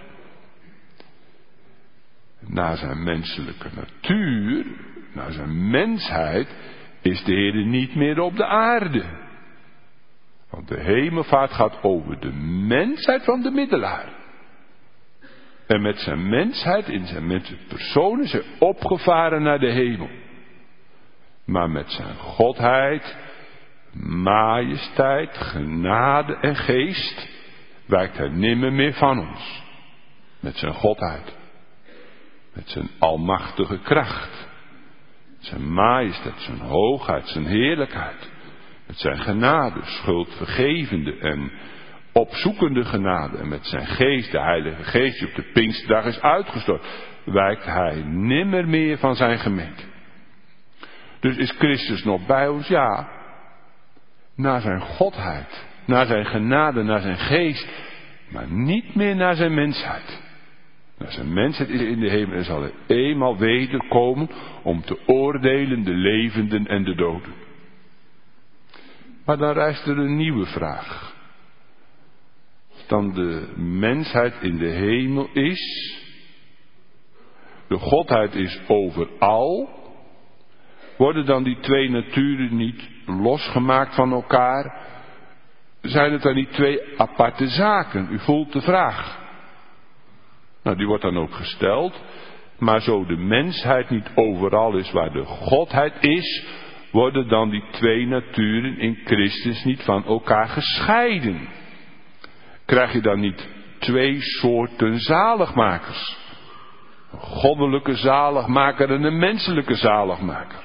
Naar zijn menselijke natuur, naar zijn mensheid, is de Heer niet meer op de aarde. Want de hemelvaart gaat over de mensheid van de middelaar. En met zijn mensheid, in zijn menselijke persoon, is hij opgevaren naar de hemel. Maar met zijn godheid, majesteit, genade en geest wijkt hij nimmer meer van ons. Met zijn godheid. Met zijn almachtige kracht. Zijn majesteit, zijn hoogheid, zijn heerlijkheid. Met zijn genade, schuldvergevende en opzoekende genade. En met zijn geest, de Heilige Geest die op de Pinksterdag is uitgestort, wijkt hij nimmer meer van zijn gemeente. Dus is Christus nog bij ons? Ja. Naar zijn godheid, naar zijn genade, naar zijn geest. Maar niet meer naar zijn mensheid. Naar zijn mensheid is in de hemel en zal hij eenmaal wederkomen om te oordelen de levenden en de doden. Maar dan rijst er een nieuwe vraag. Als dan de mensheid in de hemel is, de godheid is overal, worden dan die twee naturen niet losgemaakt van elkaar? Zijn het dan niet twee aparte zaken? U voelt de vraag. Nou, die wordt dan ook gesteld. Maar zo de mensheid niet overal is waar de godheid is, worden dan die twee naturen in Christus niet van elkaar gescheiden? Krijg je dan niet twee soorten zaligmakers? Een goddelijke zaligmaker en een menselijke zaligmaker.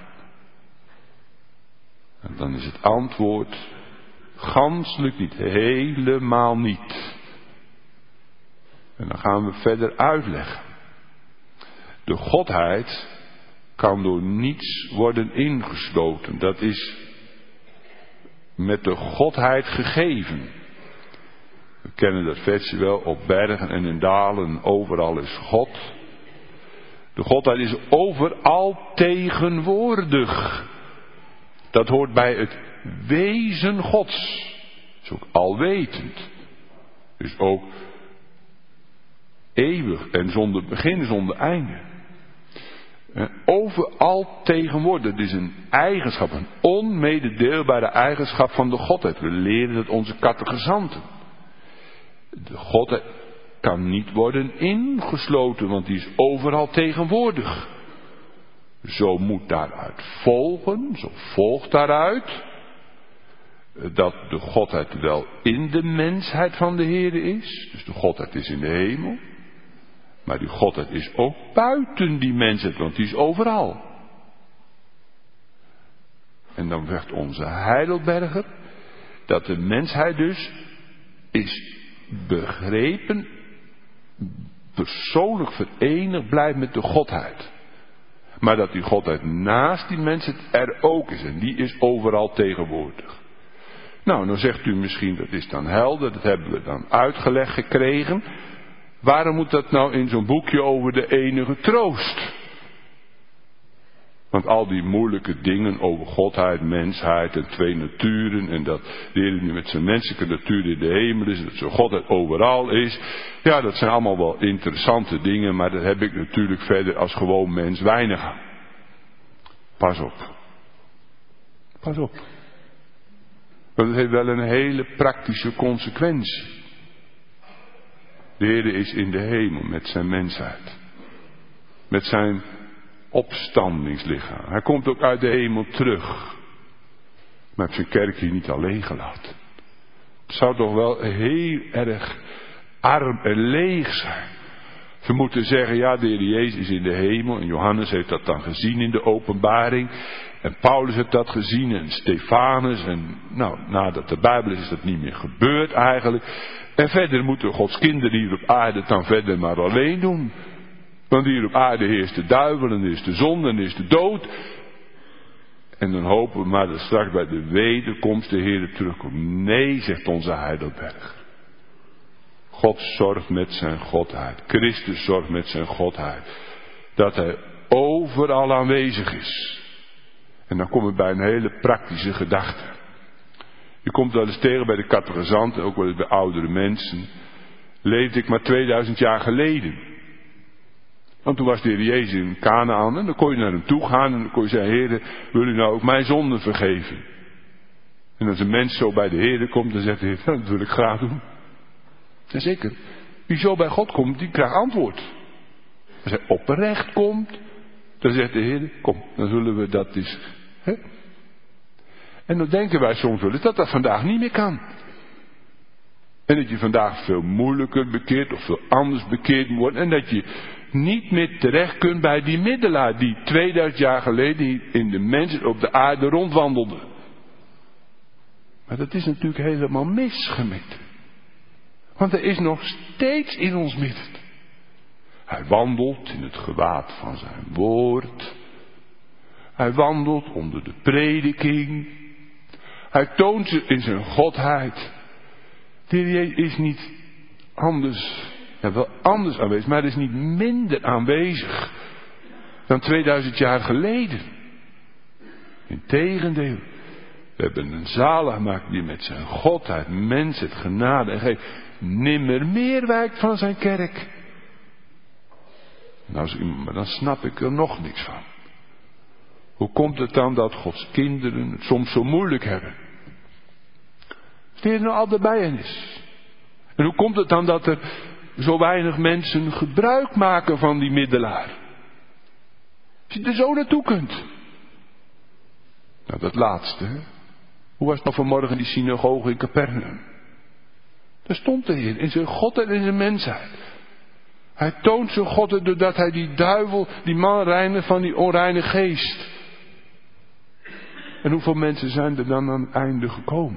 En dan is het antwoord ganselijk niet, helemaal niet. En dan gaan we verder uitleggen. De godheid kan door niets worden ingesloten. Dat is met de godheid gegeven. We kennen dat versje wel, op bergen en in dalen, overal is God. De godheid is overal tegenwoordig. Dat hoort bij het wezen Gods. Is ook alwetend. Is ook eeuwig en zonder begin, zonder einde. En overal tegenwoordig. Dat is een eigenschap, een onmededeelbare eigenschap van de godheid. We leren dat onze catechizanten. De godheid kan niet worden ingesloten, want die is overal tegenwoordig. Zo moet daaruit volgen, zo volgt daaruit, dat de godheid wel in de mensheid van de Heer is. Dus de godheid is in de hemel. Maar die godheid is ook buiten die mensheid, want die is overal. En dan zegt onze Heidelberger dat de mensheid dus is begrepen, persoonlijk verenigd blijft met de godheid. Maar dat die godheid naast die mensheid er ook is. En die is overal tegenwoordig. Nou, dan zegt u misschien, dat is dan helder, dat hebben we dan uitgelegd gekregen. Waarom moet dat nou in zo'n boekje over de enige troost? Want al die moeilijke dingen over godheid, mensheid en twee naturen. En dat de Heer nu met zijn menselijke natuur in de hemel is. Dat zijn godheid overal is. Ja, dat zijn allemaal wel interessante dingen. Maar daar heb ik natuurlijk verder als gewoon mens weinig aan. Pas op. Pas op. Want het heeft wel een hele praktische consequentie. De Heer is in de hemel met zijn mensheid. Met zijn opstandingslichaam. Hij komt ook uit de hemel terug. Maar heeft zijn kerk hier niet alleen gelaten. Het zou toch wel heel erg arm en leeg zijn. We moeten zeggen, ja, de Heer Jezus is in de hemel. En Johannes heeft dat dan gezien in de openbaring. En Paulus heeft dat gezien. En Stefanus. En nou, nadat de Bijbel is, is dat niet meer gebeurd eigenlijk. En verder moeten Gods kinderen hier op aarde het dan verder maar alleen doen. Want hier op aarde heerst de duivel en is de zonde en is de dood. En dan hopen we maar dat straks bij de wederkomst de Heer terugkomt. Nee, zegt onze Heidelberg. God zorgt met zijn godheid. Christus zorgt met zijn godheid. Dat hij overal aanwezig is. En dan kom je bij een hele praktische gedachte. Je komt wel eens tegen bij de catechizanten, ook wel eens bij oudere mensen. Leefde ik maar tweeduizend jaar geleden. Want toen was de Heer Jezus in Kanaan en dan kon je naar hem toe gaan en dan kon je zeggen, Heer, wil u nou ook mijn zonden vergeven? En als een mens zo bij de Heer komt, dan zegt de Heer, nou, dat wil ik graag doen. Jazeker. Wie zo bij God komt, die krijgt antwoord. Als hij oprecht komt, dan zegt de Heer, kom, dan zullen we dat eens. Hè? En dan denken wij soms wel eens dat dat vandaag niet meer kan. En dat je vandaag veel moeilijker bekeert of veel anders bekeerd wordt. En dat je niet meer terecht kunt bij die middelaar die tweeduizend jaar geleden in de mensen op de aarde rondwandelde. Maar dat is natuurlijk helemaal mis, gemeente. Want hij is nog steeds in ons midden. Hij wandelt in het gewaad van zijn woord. Hij wandelt onder de prediking. Hij toont zich in zijn godheid. De Heer Jezus is niet anders, ja wel anders aanwezig, maar hij is niet minder aanwezig dan tweeduizend jaar geleden. Integendeel, we hebben een zaligmaker die met zijn godheid mens het genade en geeft nimmer meer wijkt van zijn kerk. Nou, maar dan snap ik er nog niks van. Hoe komt het dan dat Gods kinderen het soms zo moeilijk hebben? Als de Heer nou altijd bij hen is. En hoe komt het dan dat er zo weinig mensen gebruik maken van die middelaar? Als je er zo naartoe kunt. Nou, dat laatste. Hè? Hoe was het nog vanmorgen in die synagoge in Capernaum? Daar stond de Heer in zijn godheid en in zijn mensheid. Hij toont zijn godheid doordat hij die duivel, die man reinigt van die onreine geest. En hoeveel mensen zijn er dan aan het einde gekomen?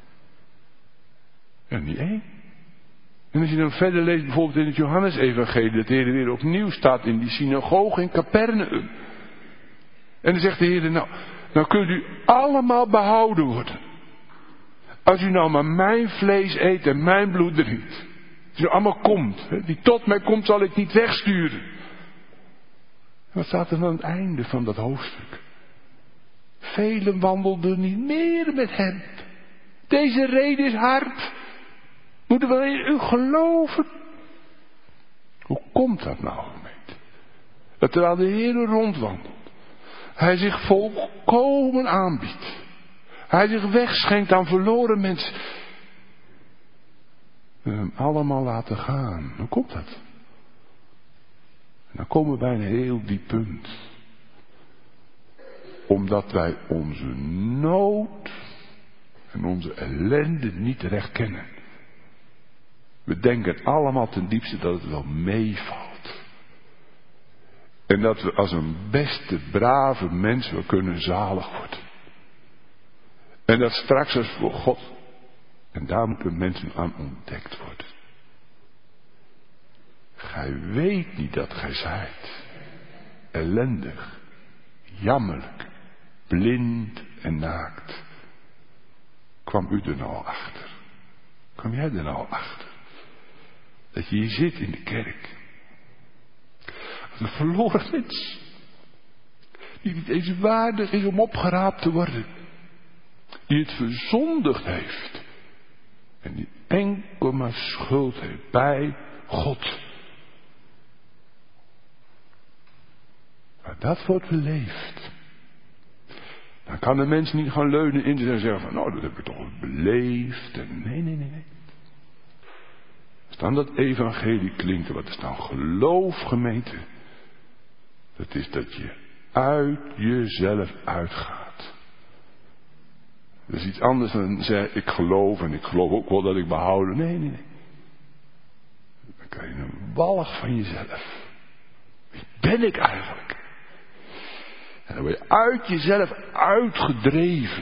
Ja, niet één. En als je dan verder leest, bijvoorbeeld in het Johannesevangelie, dat de Heer weer opnieuw staat in die synagoge in Capernaum. En dan zegt de Heer, nou, nou kunt u allemaal behouden worden. Als u nou maar mijn vlees eet en mijn bloed drinkt. Als u allemaal komt, hè, die tot mij komt, zal ik niet wegsturen. En wat staat er dan aan het einde van dat hoofdstuk? Velen wandelden niet meer met hem. Deze reden is hard. Moeten we in u geloven? Hoe komt dat nou, gemeente? Dat terwijl de Heer rondwandelt, hij zich volkomen aanbiedt. Hij zich wegschenkt aan verloren mensen. We hem allemaal laten gaan. Hoe komt dat? En dan komen we bij een heel diep punt. Omdat wij onze nood en onze ellende niet recht kennen. We denken allemaal ten diepste dat het wel meevalt. En dat we als een beste, brave mens wel kunnen zalig worden. En dat straks als voor God. En daar moeten mensen aan ontdekt worden. Gij weet niet dat gij zijt. Ellendig. Jammerlijk. Blind en naakt. Kwam u er nou al achter? Kwam jij er nou al achter? Dat je hier zit in de kerk. Als een verloren mens. Die niet eens waardig is om opgeraapt te worden. Die het verzondigd heeft. En die enkel maar schuld heeft bij God. Maar dat wordt beleefd. Dan kan de mens niet gaan leunen in zich en zeggen van, nou, dat heb ik toch beleefd. En nee, nee, nee, nee. Als dan dat evangelie klinkt, wat is dan geloof, gemeente? Dat is dat je uit jezelf uitgaat. Dat is iets anders dan zeggen, ik geloof en ik geloof ook wel dat ik behouden. Nee, nee, nee. Dan krijg je een walg van jezelf. Wie ben ik eigenlijk? En dan word je uit jezelf uitgedreven.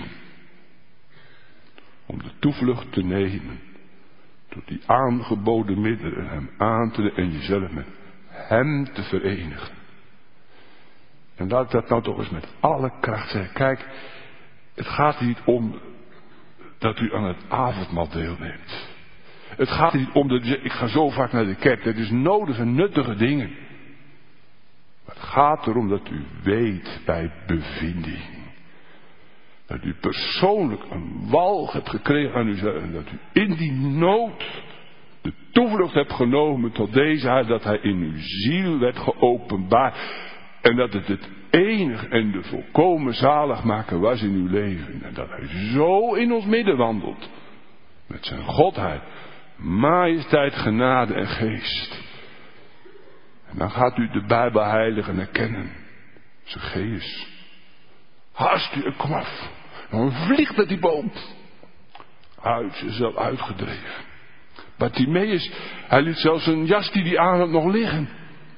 Om de toevlucht te nemen. Tot die aangeboden middelen hem aan te nemen en jezelf met hem te verenigen. En laat ik dat nou toch eens met alle kracht zeggen. Kijk, het gaat hier niet om dat u aan het avondmaal deelneemt. Het gaat er niet om dat u zegt, ik ga zo vaak naar de kerk. Dat is nodige, nuttige dingen. Maar het gaat erom dat u weet bij bevinding. Dat u persoonlijk een walg hebt gekregen aan uzelf. En dat u in die nood de toevlucht hebt genomen tot deze Heer. Dat hij in uw ziel werd geopenbaard. En dat het het enige en de volkomen zaligmaker was in uw leven. En dat hij zo in ons midden wandelt. Met zijn godheid, majesteit, genade en geest. En dan gaat u de Bijbel heiligen herkennen. Zacchaeus. Haast u en kom af. Dan vliegt het die boom. Uit zichzelf uitgedreven. Bartimaeus, hij liet zelfs een jas die hij aan had nog liggen.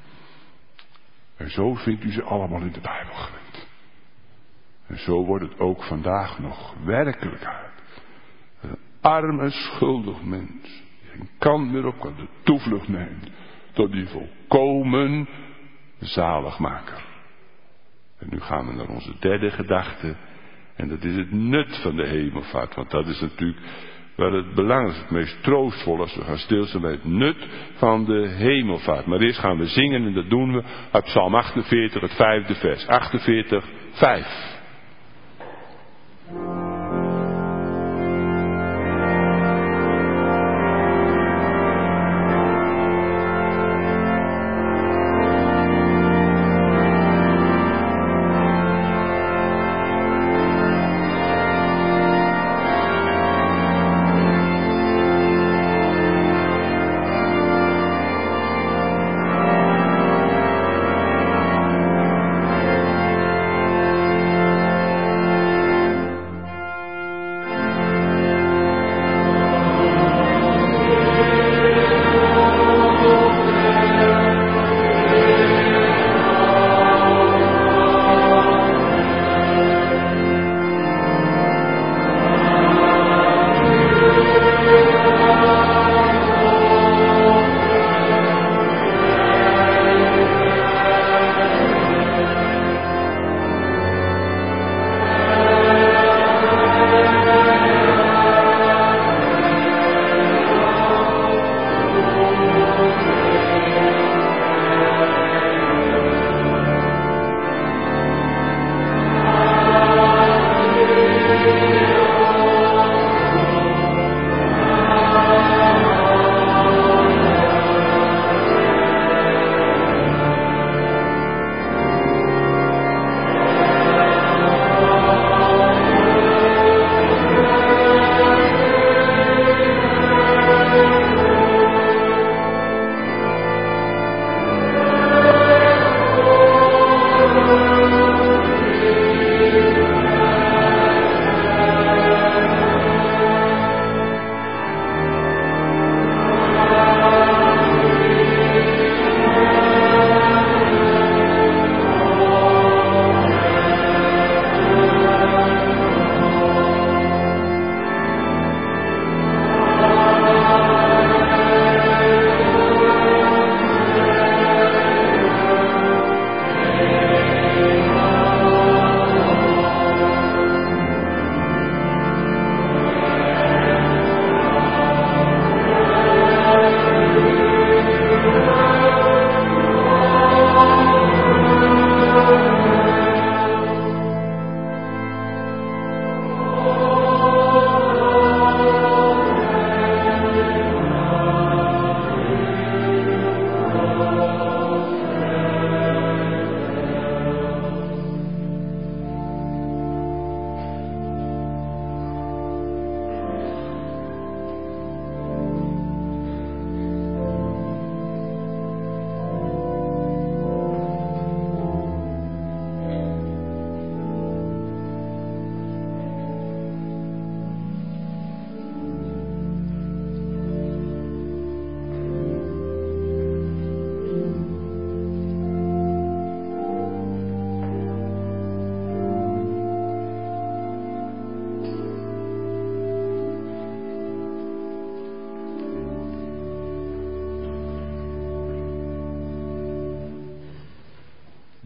En zo vindt u ze allemaal in de Bijbel gelegd. En zo wordt het ook vandaag nog werkelijkheid. Een arm en schuldig mens, die geen kant meer op kan, de toevlucht neemt tot die volkomen zaligmaker. En nu gaan we naar onze derde gedachte. En dat is het nut van de hemelvaart. Want dat is natuurlijk wel het belangrijkste, het meest troostvolle als we gaan stilstaan bij het nut van de hemelvaart. Maar eerst gaan we zingen en dat doen we uit Psalm achtenveertig, het vijfde vers. achtenveertig, vijf.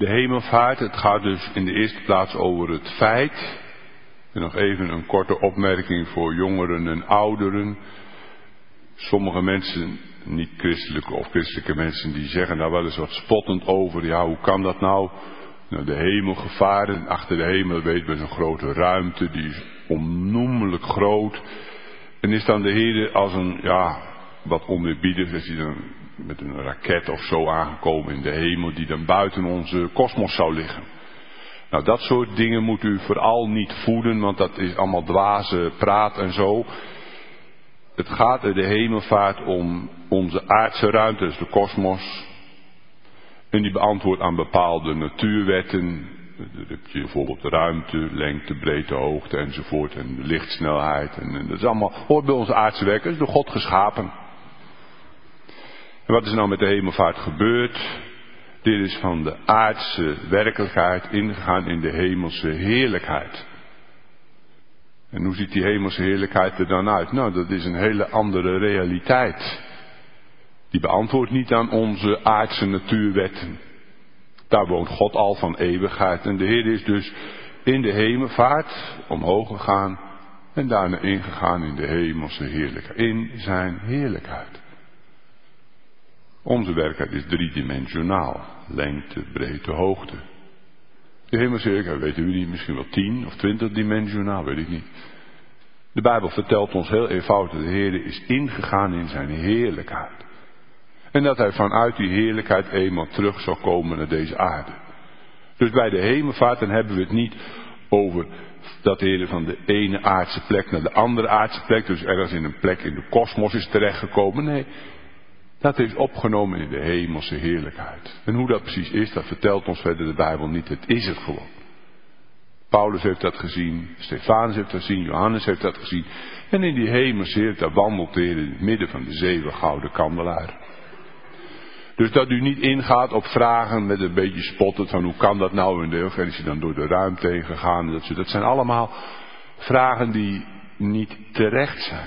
De hemelvaart, het gaat dus in de eerste plaats over het feit. En nog even een korte opmerking voor jongeren en ouderen. Sommige mensen, niet christelijke of christelijke mensen, die zeggen daar wel eens wat spottend over. Ja, hoe kan dat nou? Nou, de hemel gevaren. Achter de hemel weet men een grote ruimte, die is onnoemelijk groot. En is dan de Heer als een, ja, wat oneerbiedig is hij dan met een raket of zo aangekomen in de hemel, die dan buiten onze kosmos zou liggen. Nou, dat soort dingen moet u vooral niet voeden, want dat is allemaal dwaze praat en zo. Het gaat in de hemelvaart om onze aardse ruimte, dus de kosmos. En die beantwoordt aan bepaalde natuurwetten. Dan heb je bijvoorbeeld de ruimte, lengte, breedte, hoogte enzovoort. En de lichtsnelheid. En, en dat is allemaal, hoort bij onze aardse werken. Dat is door God geschapen. En wat is nou met de hemelvaart gebeurd? Dit is van de aardse werkelijkheid ingegaan in de hemelse heerlijkheid. En hoe ziet die hemelse heerlijkheid er dan uit? Nou, dat is een hele andere realiteit. Die beantwoordt niet aan onze aardse natuurwetten. Daar woont God al van eeuwigheid. En de Heer is dus in de hemelvaart omhoog gegaan en daarna ingegaan in de hemelse heerlijkheid. In zijn heerlijkheid. Onze werkelijkheid is driedimensionaal. Lengte, breedte, hoogte. De hemelse heerlijkheid weten we niet, misschien wel tien of twintig dimensionaal, weet ik niet. De Bijbel vertelt ons heel eenvoudig, de Heer is ingegaan in zijn heerlijkheid. En dat hij vanuit die heerlijkheid eenmaal terug zal komen naar deze aarde. Dus bij de hemelvaart, dan hebben we het niet over dat de Heer van de ene aardse plek naar de andere aardse plek, dus ergens in een plek in de kosmos is terechtgekomen. Nee, dat is opgenomen in de hemelse heerlijkheid. En hoe dat precies is, dat vertelt ons verder de Bijbel niet. Het is het gewoon. Paulus heeft dat gezien, Stefanus heeft dat gezien, Johannes heeft dat gezien. En in die hemelse heerlijkheid, daar wandelt de Heer in het midden van de zeven gouden kandelaar. Dus dat u niet ingaat op vragen met een beetje spottend van hoe kan dat nou, en is hij dan door de ruimte heen gegaan. Dat, dat zijn allemaal vragen die niet terecht zijn.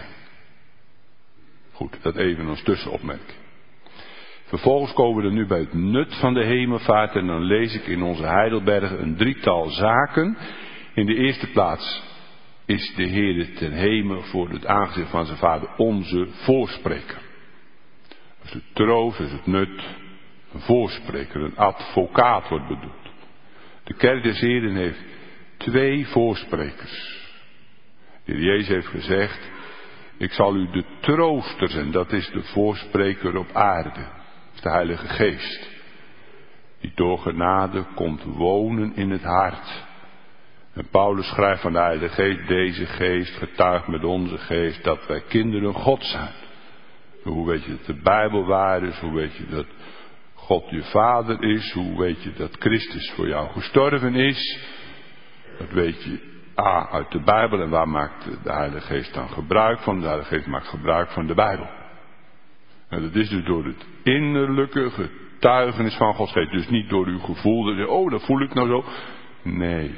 Goed, dat even als tussenopmerking. Vervolgens komen we er nu bij het nut van de hemelvaart en dan lees ik in onze Heidelberg een drietal zaken. In de eerste plaats is de Heer ten hemel voor het aangezicht van zijn Vader onze voorspreker. Dus de troost is het nut, een voorspreker, een advocaat wordt bedoeld. De kerk des Heeren heeft twee voorsprekers. De Heer Jezus heeft gezegd, ik zal u de trooster zijn, dat is de voorspreker op aarde. Dat is de Heilige Geest. Die door genade komt wonen in het hart. En Paulus schrijft van de Heilige Geest, deze geest getuigt met onze geest dat wij kinderen God zijn. Hoe weet je dat de Bijbel waar is? Hoe weet je dat God je vader is? Hoe weet je dat Christus voor jou gestorven is? Dat weet je A, uit de Bijbel. En waar maakt de Heilige Geest dan gebruik van? De Heilige Geest maakt gebruik van de Bijbel. En dat is dus door het innerlijke getuigenis van Gods Geest. Dus niet door uw gevoel. Dat je, oh, dat voel ik nou zo. Nee.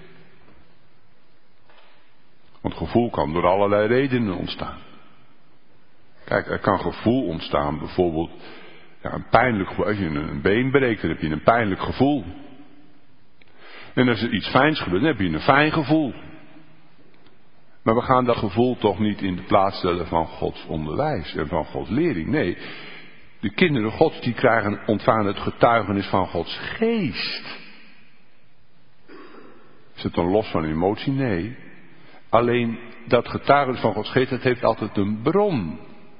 Want gevoel kan door allerlei redenen ontstaan. Kijk, er kan gevoel ontstaan, bijvoorbeeld ja, een pijnlijk gevoel. Als je een been breekt, dan heb je een pijnlijk gevoel. En als er iets fijns gebeurt, dan heb je een fijn gevoel. Maar we gaan dat gevoel toch niet in de plaats stellen van Gods onderwijs en van Gods lering. Nee, de kinderen Gods die krijgen, ontvangen het getuigenis van Gods geest. Is het dan los van emotie? Nee. Alleen dat getuigenis van Gods geest, dat heeft altijd een bron.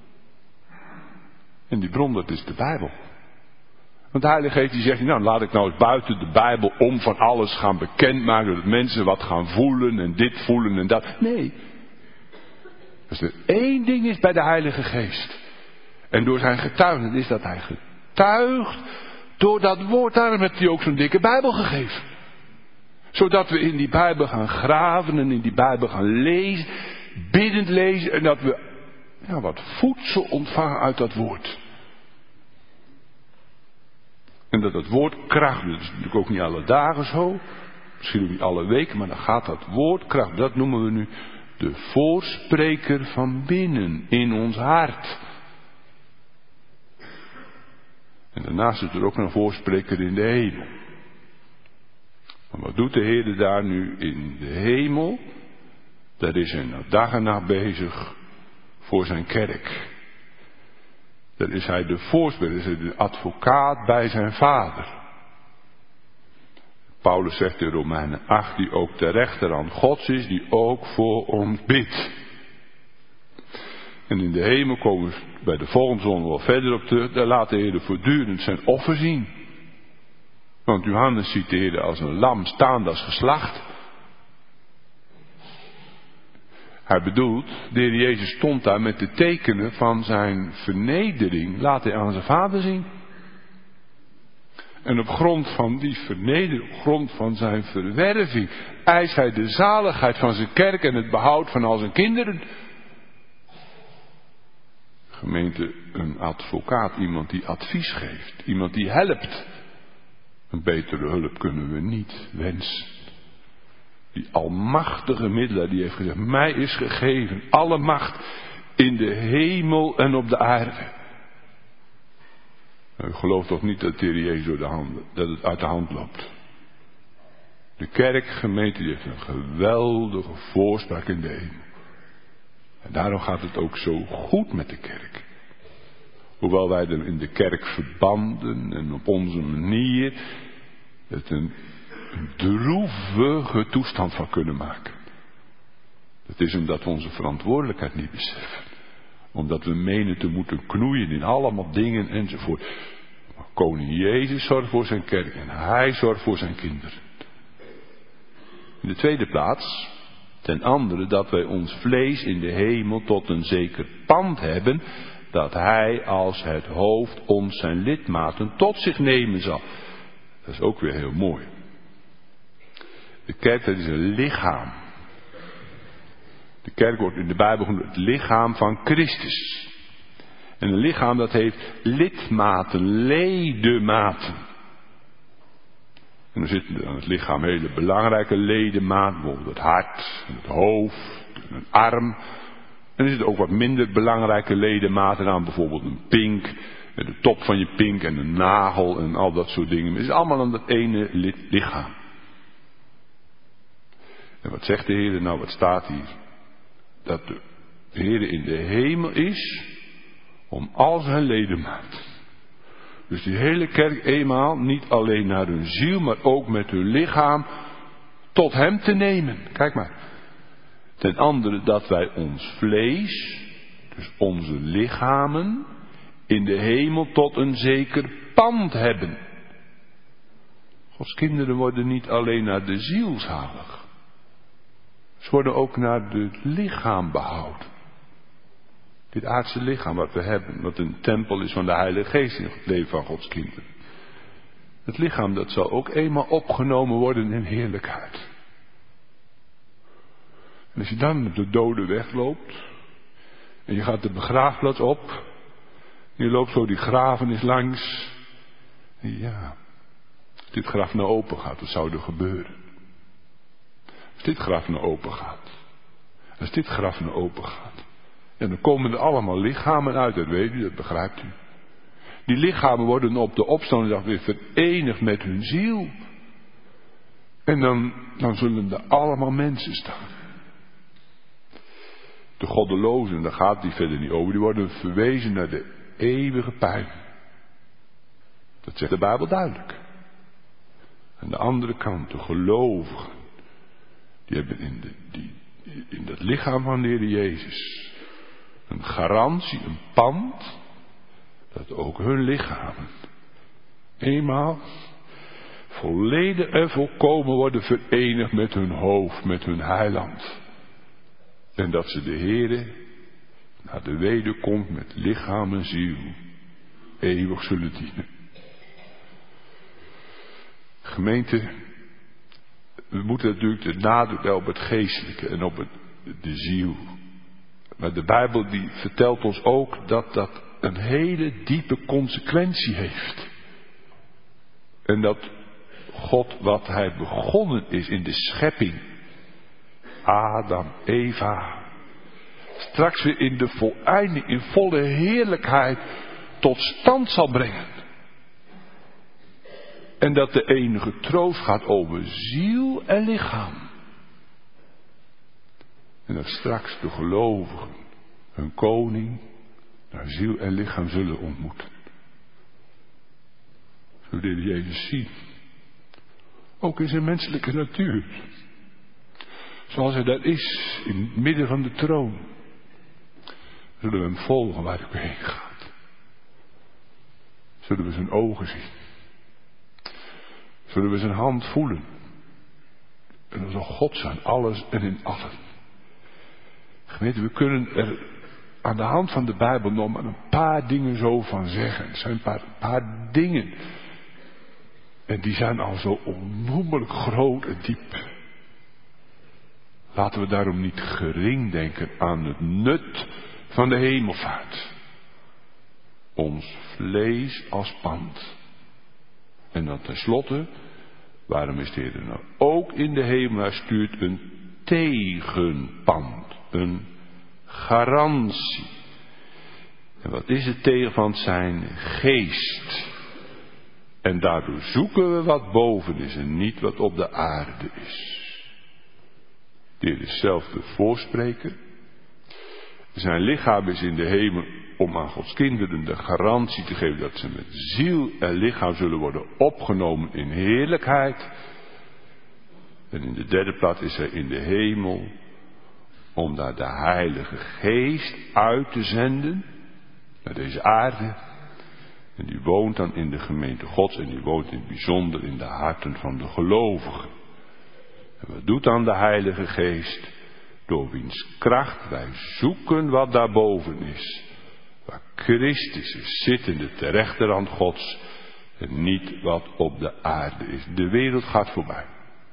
En die bron, dat is de Bijbel. Want de Heilige Geest die zegt, nou laat ik nou eens buiten de Bijbel om van alles gaan bekendmaken. Dat mensen wat gaan voelen en dit voelen en dat. Nee. Als er één ding is bij de Heilige Geest. En door zijn getuigenis is dat hij getuigt door dat woord. Daarom heeft hij ook zo'n dikke Bijbel gegeven. Zodat we in die Bijbel gaan graven en in die Bijbel gaan lezen. Biddend lezen en dat we ja, wat voedsel ontvangen uit dat woord. En dat het woord kracht, dat is natuurlijk ook niet alle dagen zo. Misschien ook niet alle weken, maar dan gaat dat woord kracht. Dat noemen we nu de voorspreker van binnen in ons hart. En daarnaast is er ook een voorspreker in de hemel. wat doet de Heer daar nu in de hemel? Daar is hij nou dag en nacht bezig voor zijn kerk. Daar is hij de voorspeler, is hij de advocaat bij zijn vader. Paulus zegt in Romeinen acht, die ook de rechterhand Gods is, die ook voor ons bidt. En in de hemel komen we bij de volgende zonde wel verder op terug. Daar laat de Heer voortdurend zijn offer zien. Want Johannes ziet de Heer als een lam staand als geslacht. Hij bedoelt, de Heer Jezus stond daar met de tekenen van zijn vernedering. Laat hij aan zijn vader zien. En op grond van die vernedering, op grond van zijn verwerving, eist hij de zaligheid van zijn kerk en het behoud van al zijn kinderen. Gemeente, een advocaat, iemand die advies geeft, iemand die helpt. Een betere hulp kunnen we niet wensen. Die almachtige middelaar die heeft gezegd, mij is gegeven alle macht in de hemel en op de aarde. U gelooft toch niet dat de Heer Jezus door de hand, dat het uit de hand loopt. De kerkgemeente die heeft een geweldige voorspraak in de hemel. En daarom gaat het ook zo goed met de kerk. Hoewel wij er in de kerk verbanden en op onze manier het een, een droevige toestand van kunnen maken. Dat is omdat we onze verantwoordelijkheid niet beseffen. Omdat we menen te moeten knoeien in allemaal dingen enzovoort. Maar koning Jezus zorgt voor zijn kerk en hij zorgt voor zijn kinderen. In de tweede plaats, ten andere dat wij ons vlees in de hemel tot een zeker pand hebben, dat hij als het hoofd ons zijn lidmaten tot zich nemen zal. Dat is ook weer heel mooi. De kerk, dat is een lichaam. De kerk wordt in de Bijbel genoemd het lichaam van Christus. En een lichaam dat heeft lidmaten, ledematen. En er zitten aan het lichaam hele belangrijke ledematen, bijvoorbeeld het hart, het hoofd, een arm. En er zitten ook wat minder belangrijke ledematen aan, bijvoorbeeld een pink, de top van je pink en een nagel en al dat soort dingen. Maar het is allemaal aan dat ene lichaam. En wat zegt de Heer nou, wat staat hier? Dat de Heer in de hemel is om al zijn ledematen. Dus die hele kerk eenmaal niet alleen naar hun ziel, maar ook met hun lichaam tot hem te nemen. Kijk maar. Ten andere dat wij ons vlees, dus onze lichamen, in de hemel tot een zeker pand hebben. Gods kinderen worden niet alleen naar de ziel zalig. Ze worden ook naar het lichaam behouden. Dit aardse lichaam wat we hebben, wat een tempel is van de Heilige Geest in het leven van Gods kinderen. Het lichaam dat zal ook eenmaal opgenomen worden in heerlijkheid. En als je dan op de dode wegloopt, en je gaat de begraafplaats op, en je loopt zo die grafenis langs, en ja, als dit graf nou open gaat, wat zou er gebeuren? Als dit graf nou open gaat, als dit graf nou open gaat, en dan komen er allemaal lichamen uit, dat weet u, dat begrijpt u. Die lichamen worden op de opstandingsdag weer verenigd met hun ziel. En dan, dan zullen er allemaal mensen staan. De goddelozen, daar gaat die verder niet over, die worden verwezen naar de eeuwige pijn. Dat zegt de Bijbel duidelijk. Aan de andere kant, de gelovigen, die hebben in, de, die, in dat lichaam van de Heer Jezus een garantie, een pand, dat ook hun lichamen eenmaal volledig en volkomen worden verenigd met hun hoofd, met hun heiland. En dat ze de Heere naar de wederkomst met lichaam en ziel eeuwig zullen dienen. Gemeente, we moeten natuurlijk de nadruk op het geestelijke en op het, de ziel. Maar de Bijbel die vertelt ons ook dat dat een hele diepe consequentie heeft. En dat God wat hij begonnen is in de schepping, Adam, Eva, straks weer in de voleinding, in volle heerlijkheid tot stand zal brengen. En dat de enige troost gaat over ziel en lichaam. En dat straks de gelovigen hun koning naar ziel en lichaam zullen ontmoeten. Zo dit Jezus zien. Ook in zijn menselijke natuur. Zoals hij daar is, in het midden van de troon. Zullen we hem volgen waar hij heen gaat. Zullen we zijn ogen zien. Zullen we zijn hand voelen. En dan zal God zijn alles en in allen. Gemeente, we kunnen er aan de hand van de Bijbel nog maar een paar dingen zo van zeggen. Het zijn een paar, paar dingen. En die zijn al zo onnoemelijk groot en diep. Laten we daarom niet gering denken aan het nut van de hemelvaart. Ons vlees als pand. En dan tenslotte, waarom is de Heer nou ook in de hemel? Hij stuurt een tegenpand. Een garantie. En wat is het tegen van zijn geest? En daardoor zoeken we wat boven is en niet wat op de aarde is. De Heer is zelf de voorspreker. Zijn lichaam is in de hemel om aan Gods kinderen de garantie te geven dat ze met ziel en lichaam zullen worden opgenomen in heerlijkheid. En in de derde plaats is hij in de hemel om daar de Heilige Geest uit te zenden naar deze aarde. En die woont dan in de gemeente Gods en die woont in het bijzonder in de harten van de gelovigen. En wat doet dan de Heilige Geest? Door wiens kracht wij zoeken wat daarboven is. Waar Christus is, zittende ter rechterhand Gods. En niet wat op de aarde is. De wereld gaat voorbij.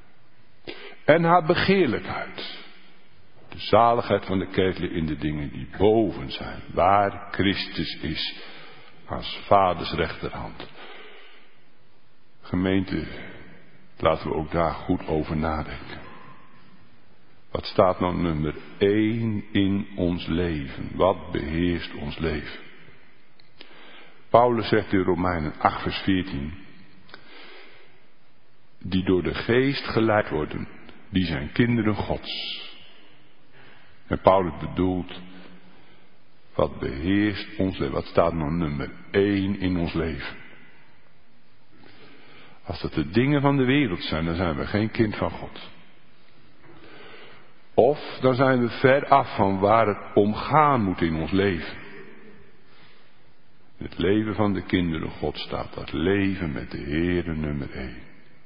En haar begeerlijkheid. De zaligheid van de kerk ligt in de dingen die boven zijn. Waar Christus is. Als vaders rechterhand. Gemeente, laten we ook daar goed over nadenken. Wat staat nou nummer één in ons leven? Wat beheerst ons leven? Paulus zegt in Romeinen acht vers veertien. Die door de geest geleid worden, die zijn kinderen Gods. En Paulus bedoelt, wat beheerst ons leven? Wat staat nou nummer één in ons leven? Als dat de dingen van de wereld zijn, dan zijn we geen kind van God. Of dan zijn we ver af van waar het om gaan moet in ons leven. In het leven van de kinderen God staat dat leven met de Heere nummer één.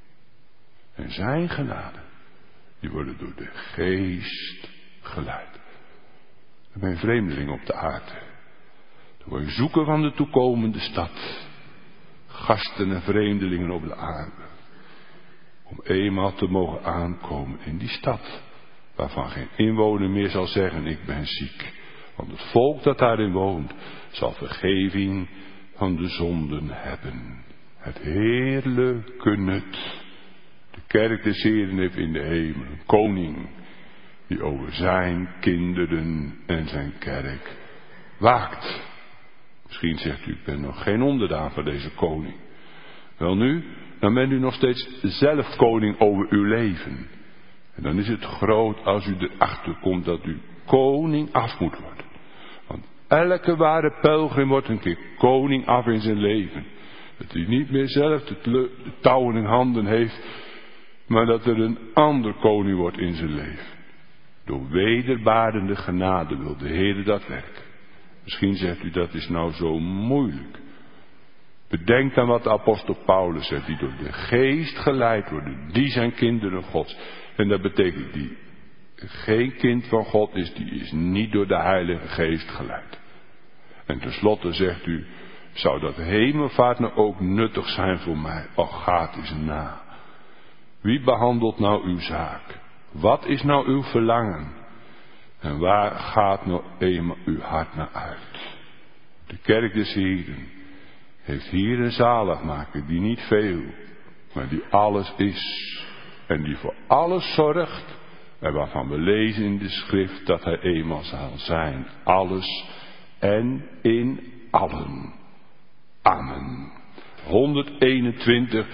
En zijn genade, die worden door de geest geleid. Dan ben je vreemdeling op de aarde. Dan word je zoeken van de toekomende stad. Gasten en vreemdelingen op de aarde. Om eenmaal te mogen aankomen in die stad. Waarvan geen inwoner meer zal zeggen, ik ben ziek. Want het volk dat daarin woont, zal vergeving van de zonden hebben. Het heerlijke nut. De kerk des Heeren heeft in de hemel een koning. Die over zijn kinderen en zijn kerk waakt. Misschien zegt u, ik ben nog geen onderdaan van deze koning. Welnu, dan bent u nog steeds zelf koning over uw leven. En dan is het groot als u erachter komt dat u koning af moet worden. Want elke ware pelgrim wordt een keer koning af in zijn leven. Dat hij niet meer zelf de, de touwen in handen heeft, maar dat er een ander koning wordt in zijn leven. Door wederbarende genade wil de Heer dat werken. Misschien zegt u, dat is nou zo moeilijk. Bedenk dan wat de apostel Paulus zegt, die door de geest geleid worden. Die zijn kinderen Gods. En dat betekent, die geen kind van God is, die is niet door de Heilige Geest geleid. En tenslotte zegt u, zou dat hemelvaart nou ook nuttig zijn voor mij? Och, gaat eens na. Wie behandelt nou uw zaak? Wat is nou uw verlangen? En waar gaat nou eenmaal uw hart naar uit? De kerk des Heeren heeft hier een zaligmaker die niet veel, maar die alles is. En die voor alles zorgt. En waarvan we lezen in de schrift dat hij eenmaal zal zijn. Alles en in allen. Amen. honderdeenentwintig.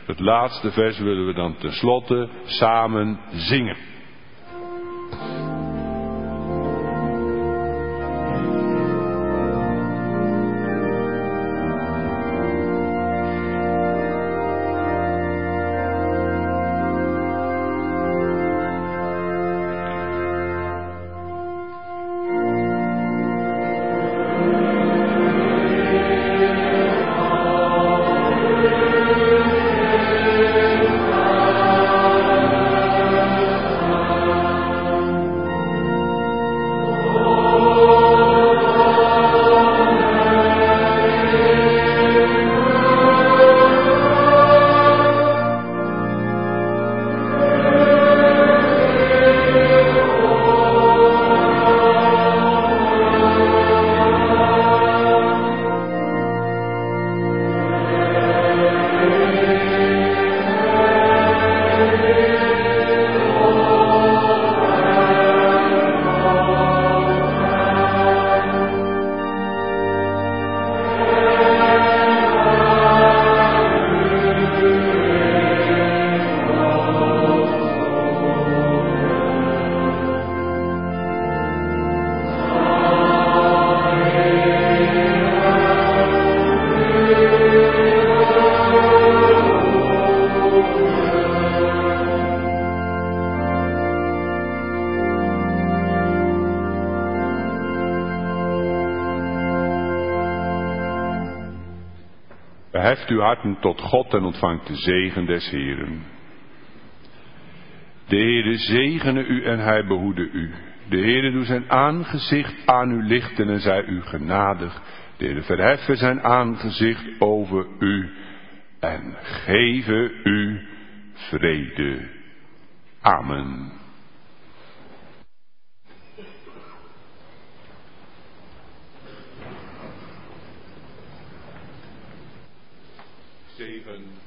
Het laatste vers willen we dan tenslotte samen zingen. Heft uw harten tot God en ontvangt de zegen des Heeren. De Heere zegene u en hij behoede u. De Heere doe zijn aangezicht aan u lichten en zij u genadig. De Heere verheffen zijn aangezicht over u en geven u vrede. Amen. Zegen.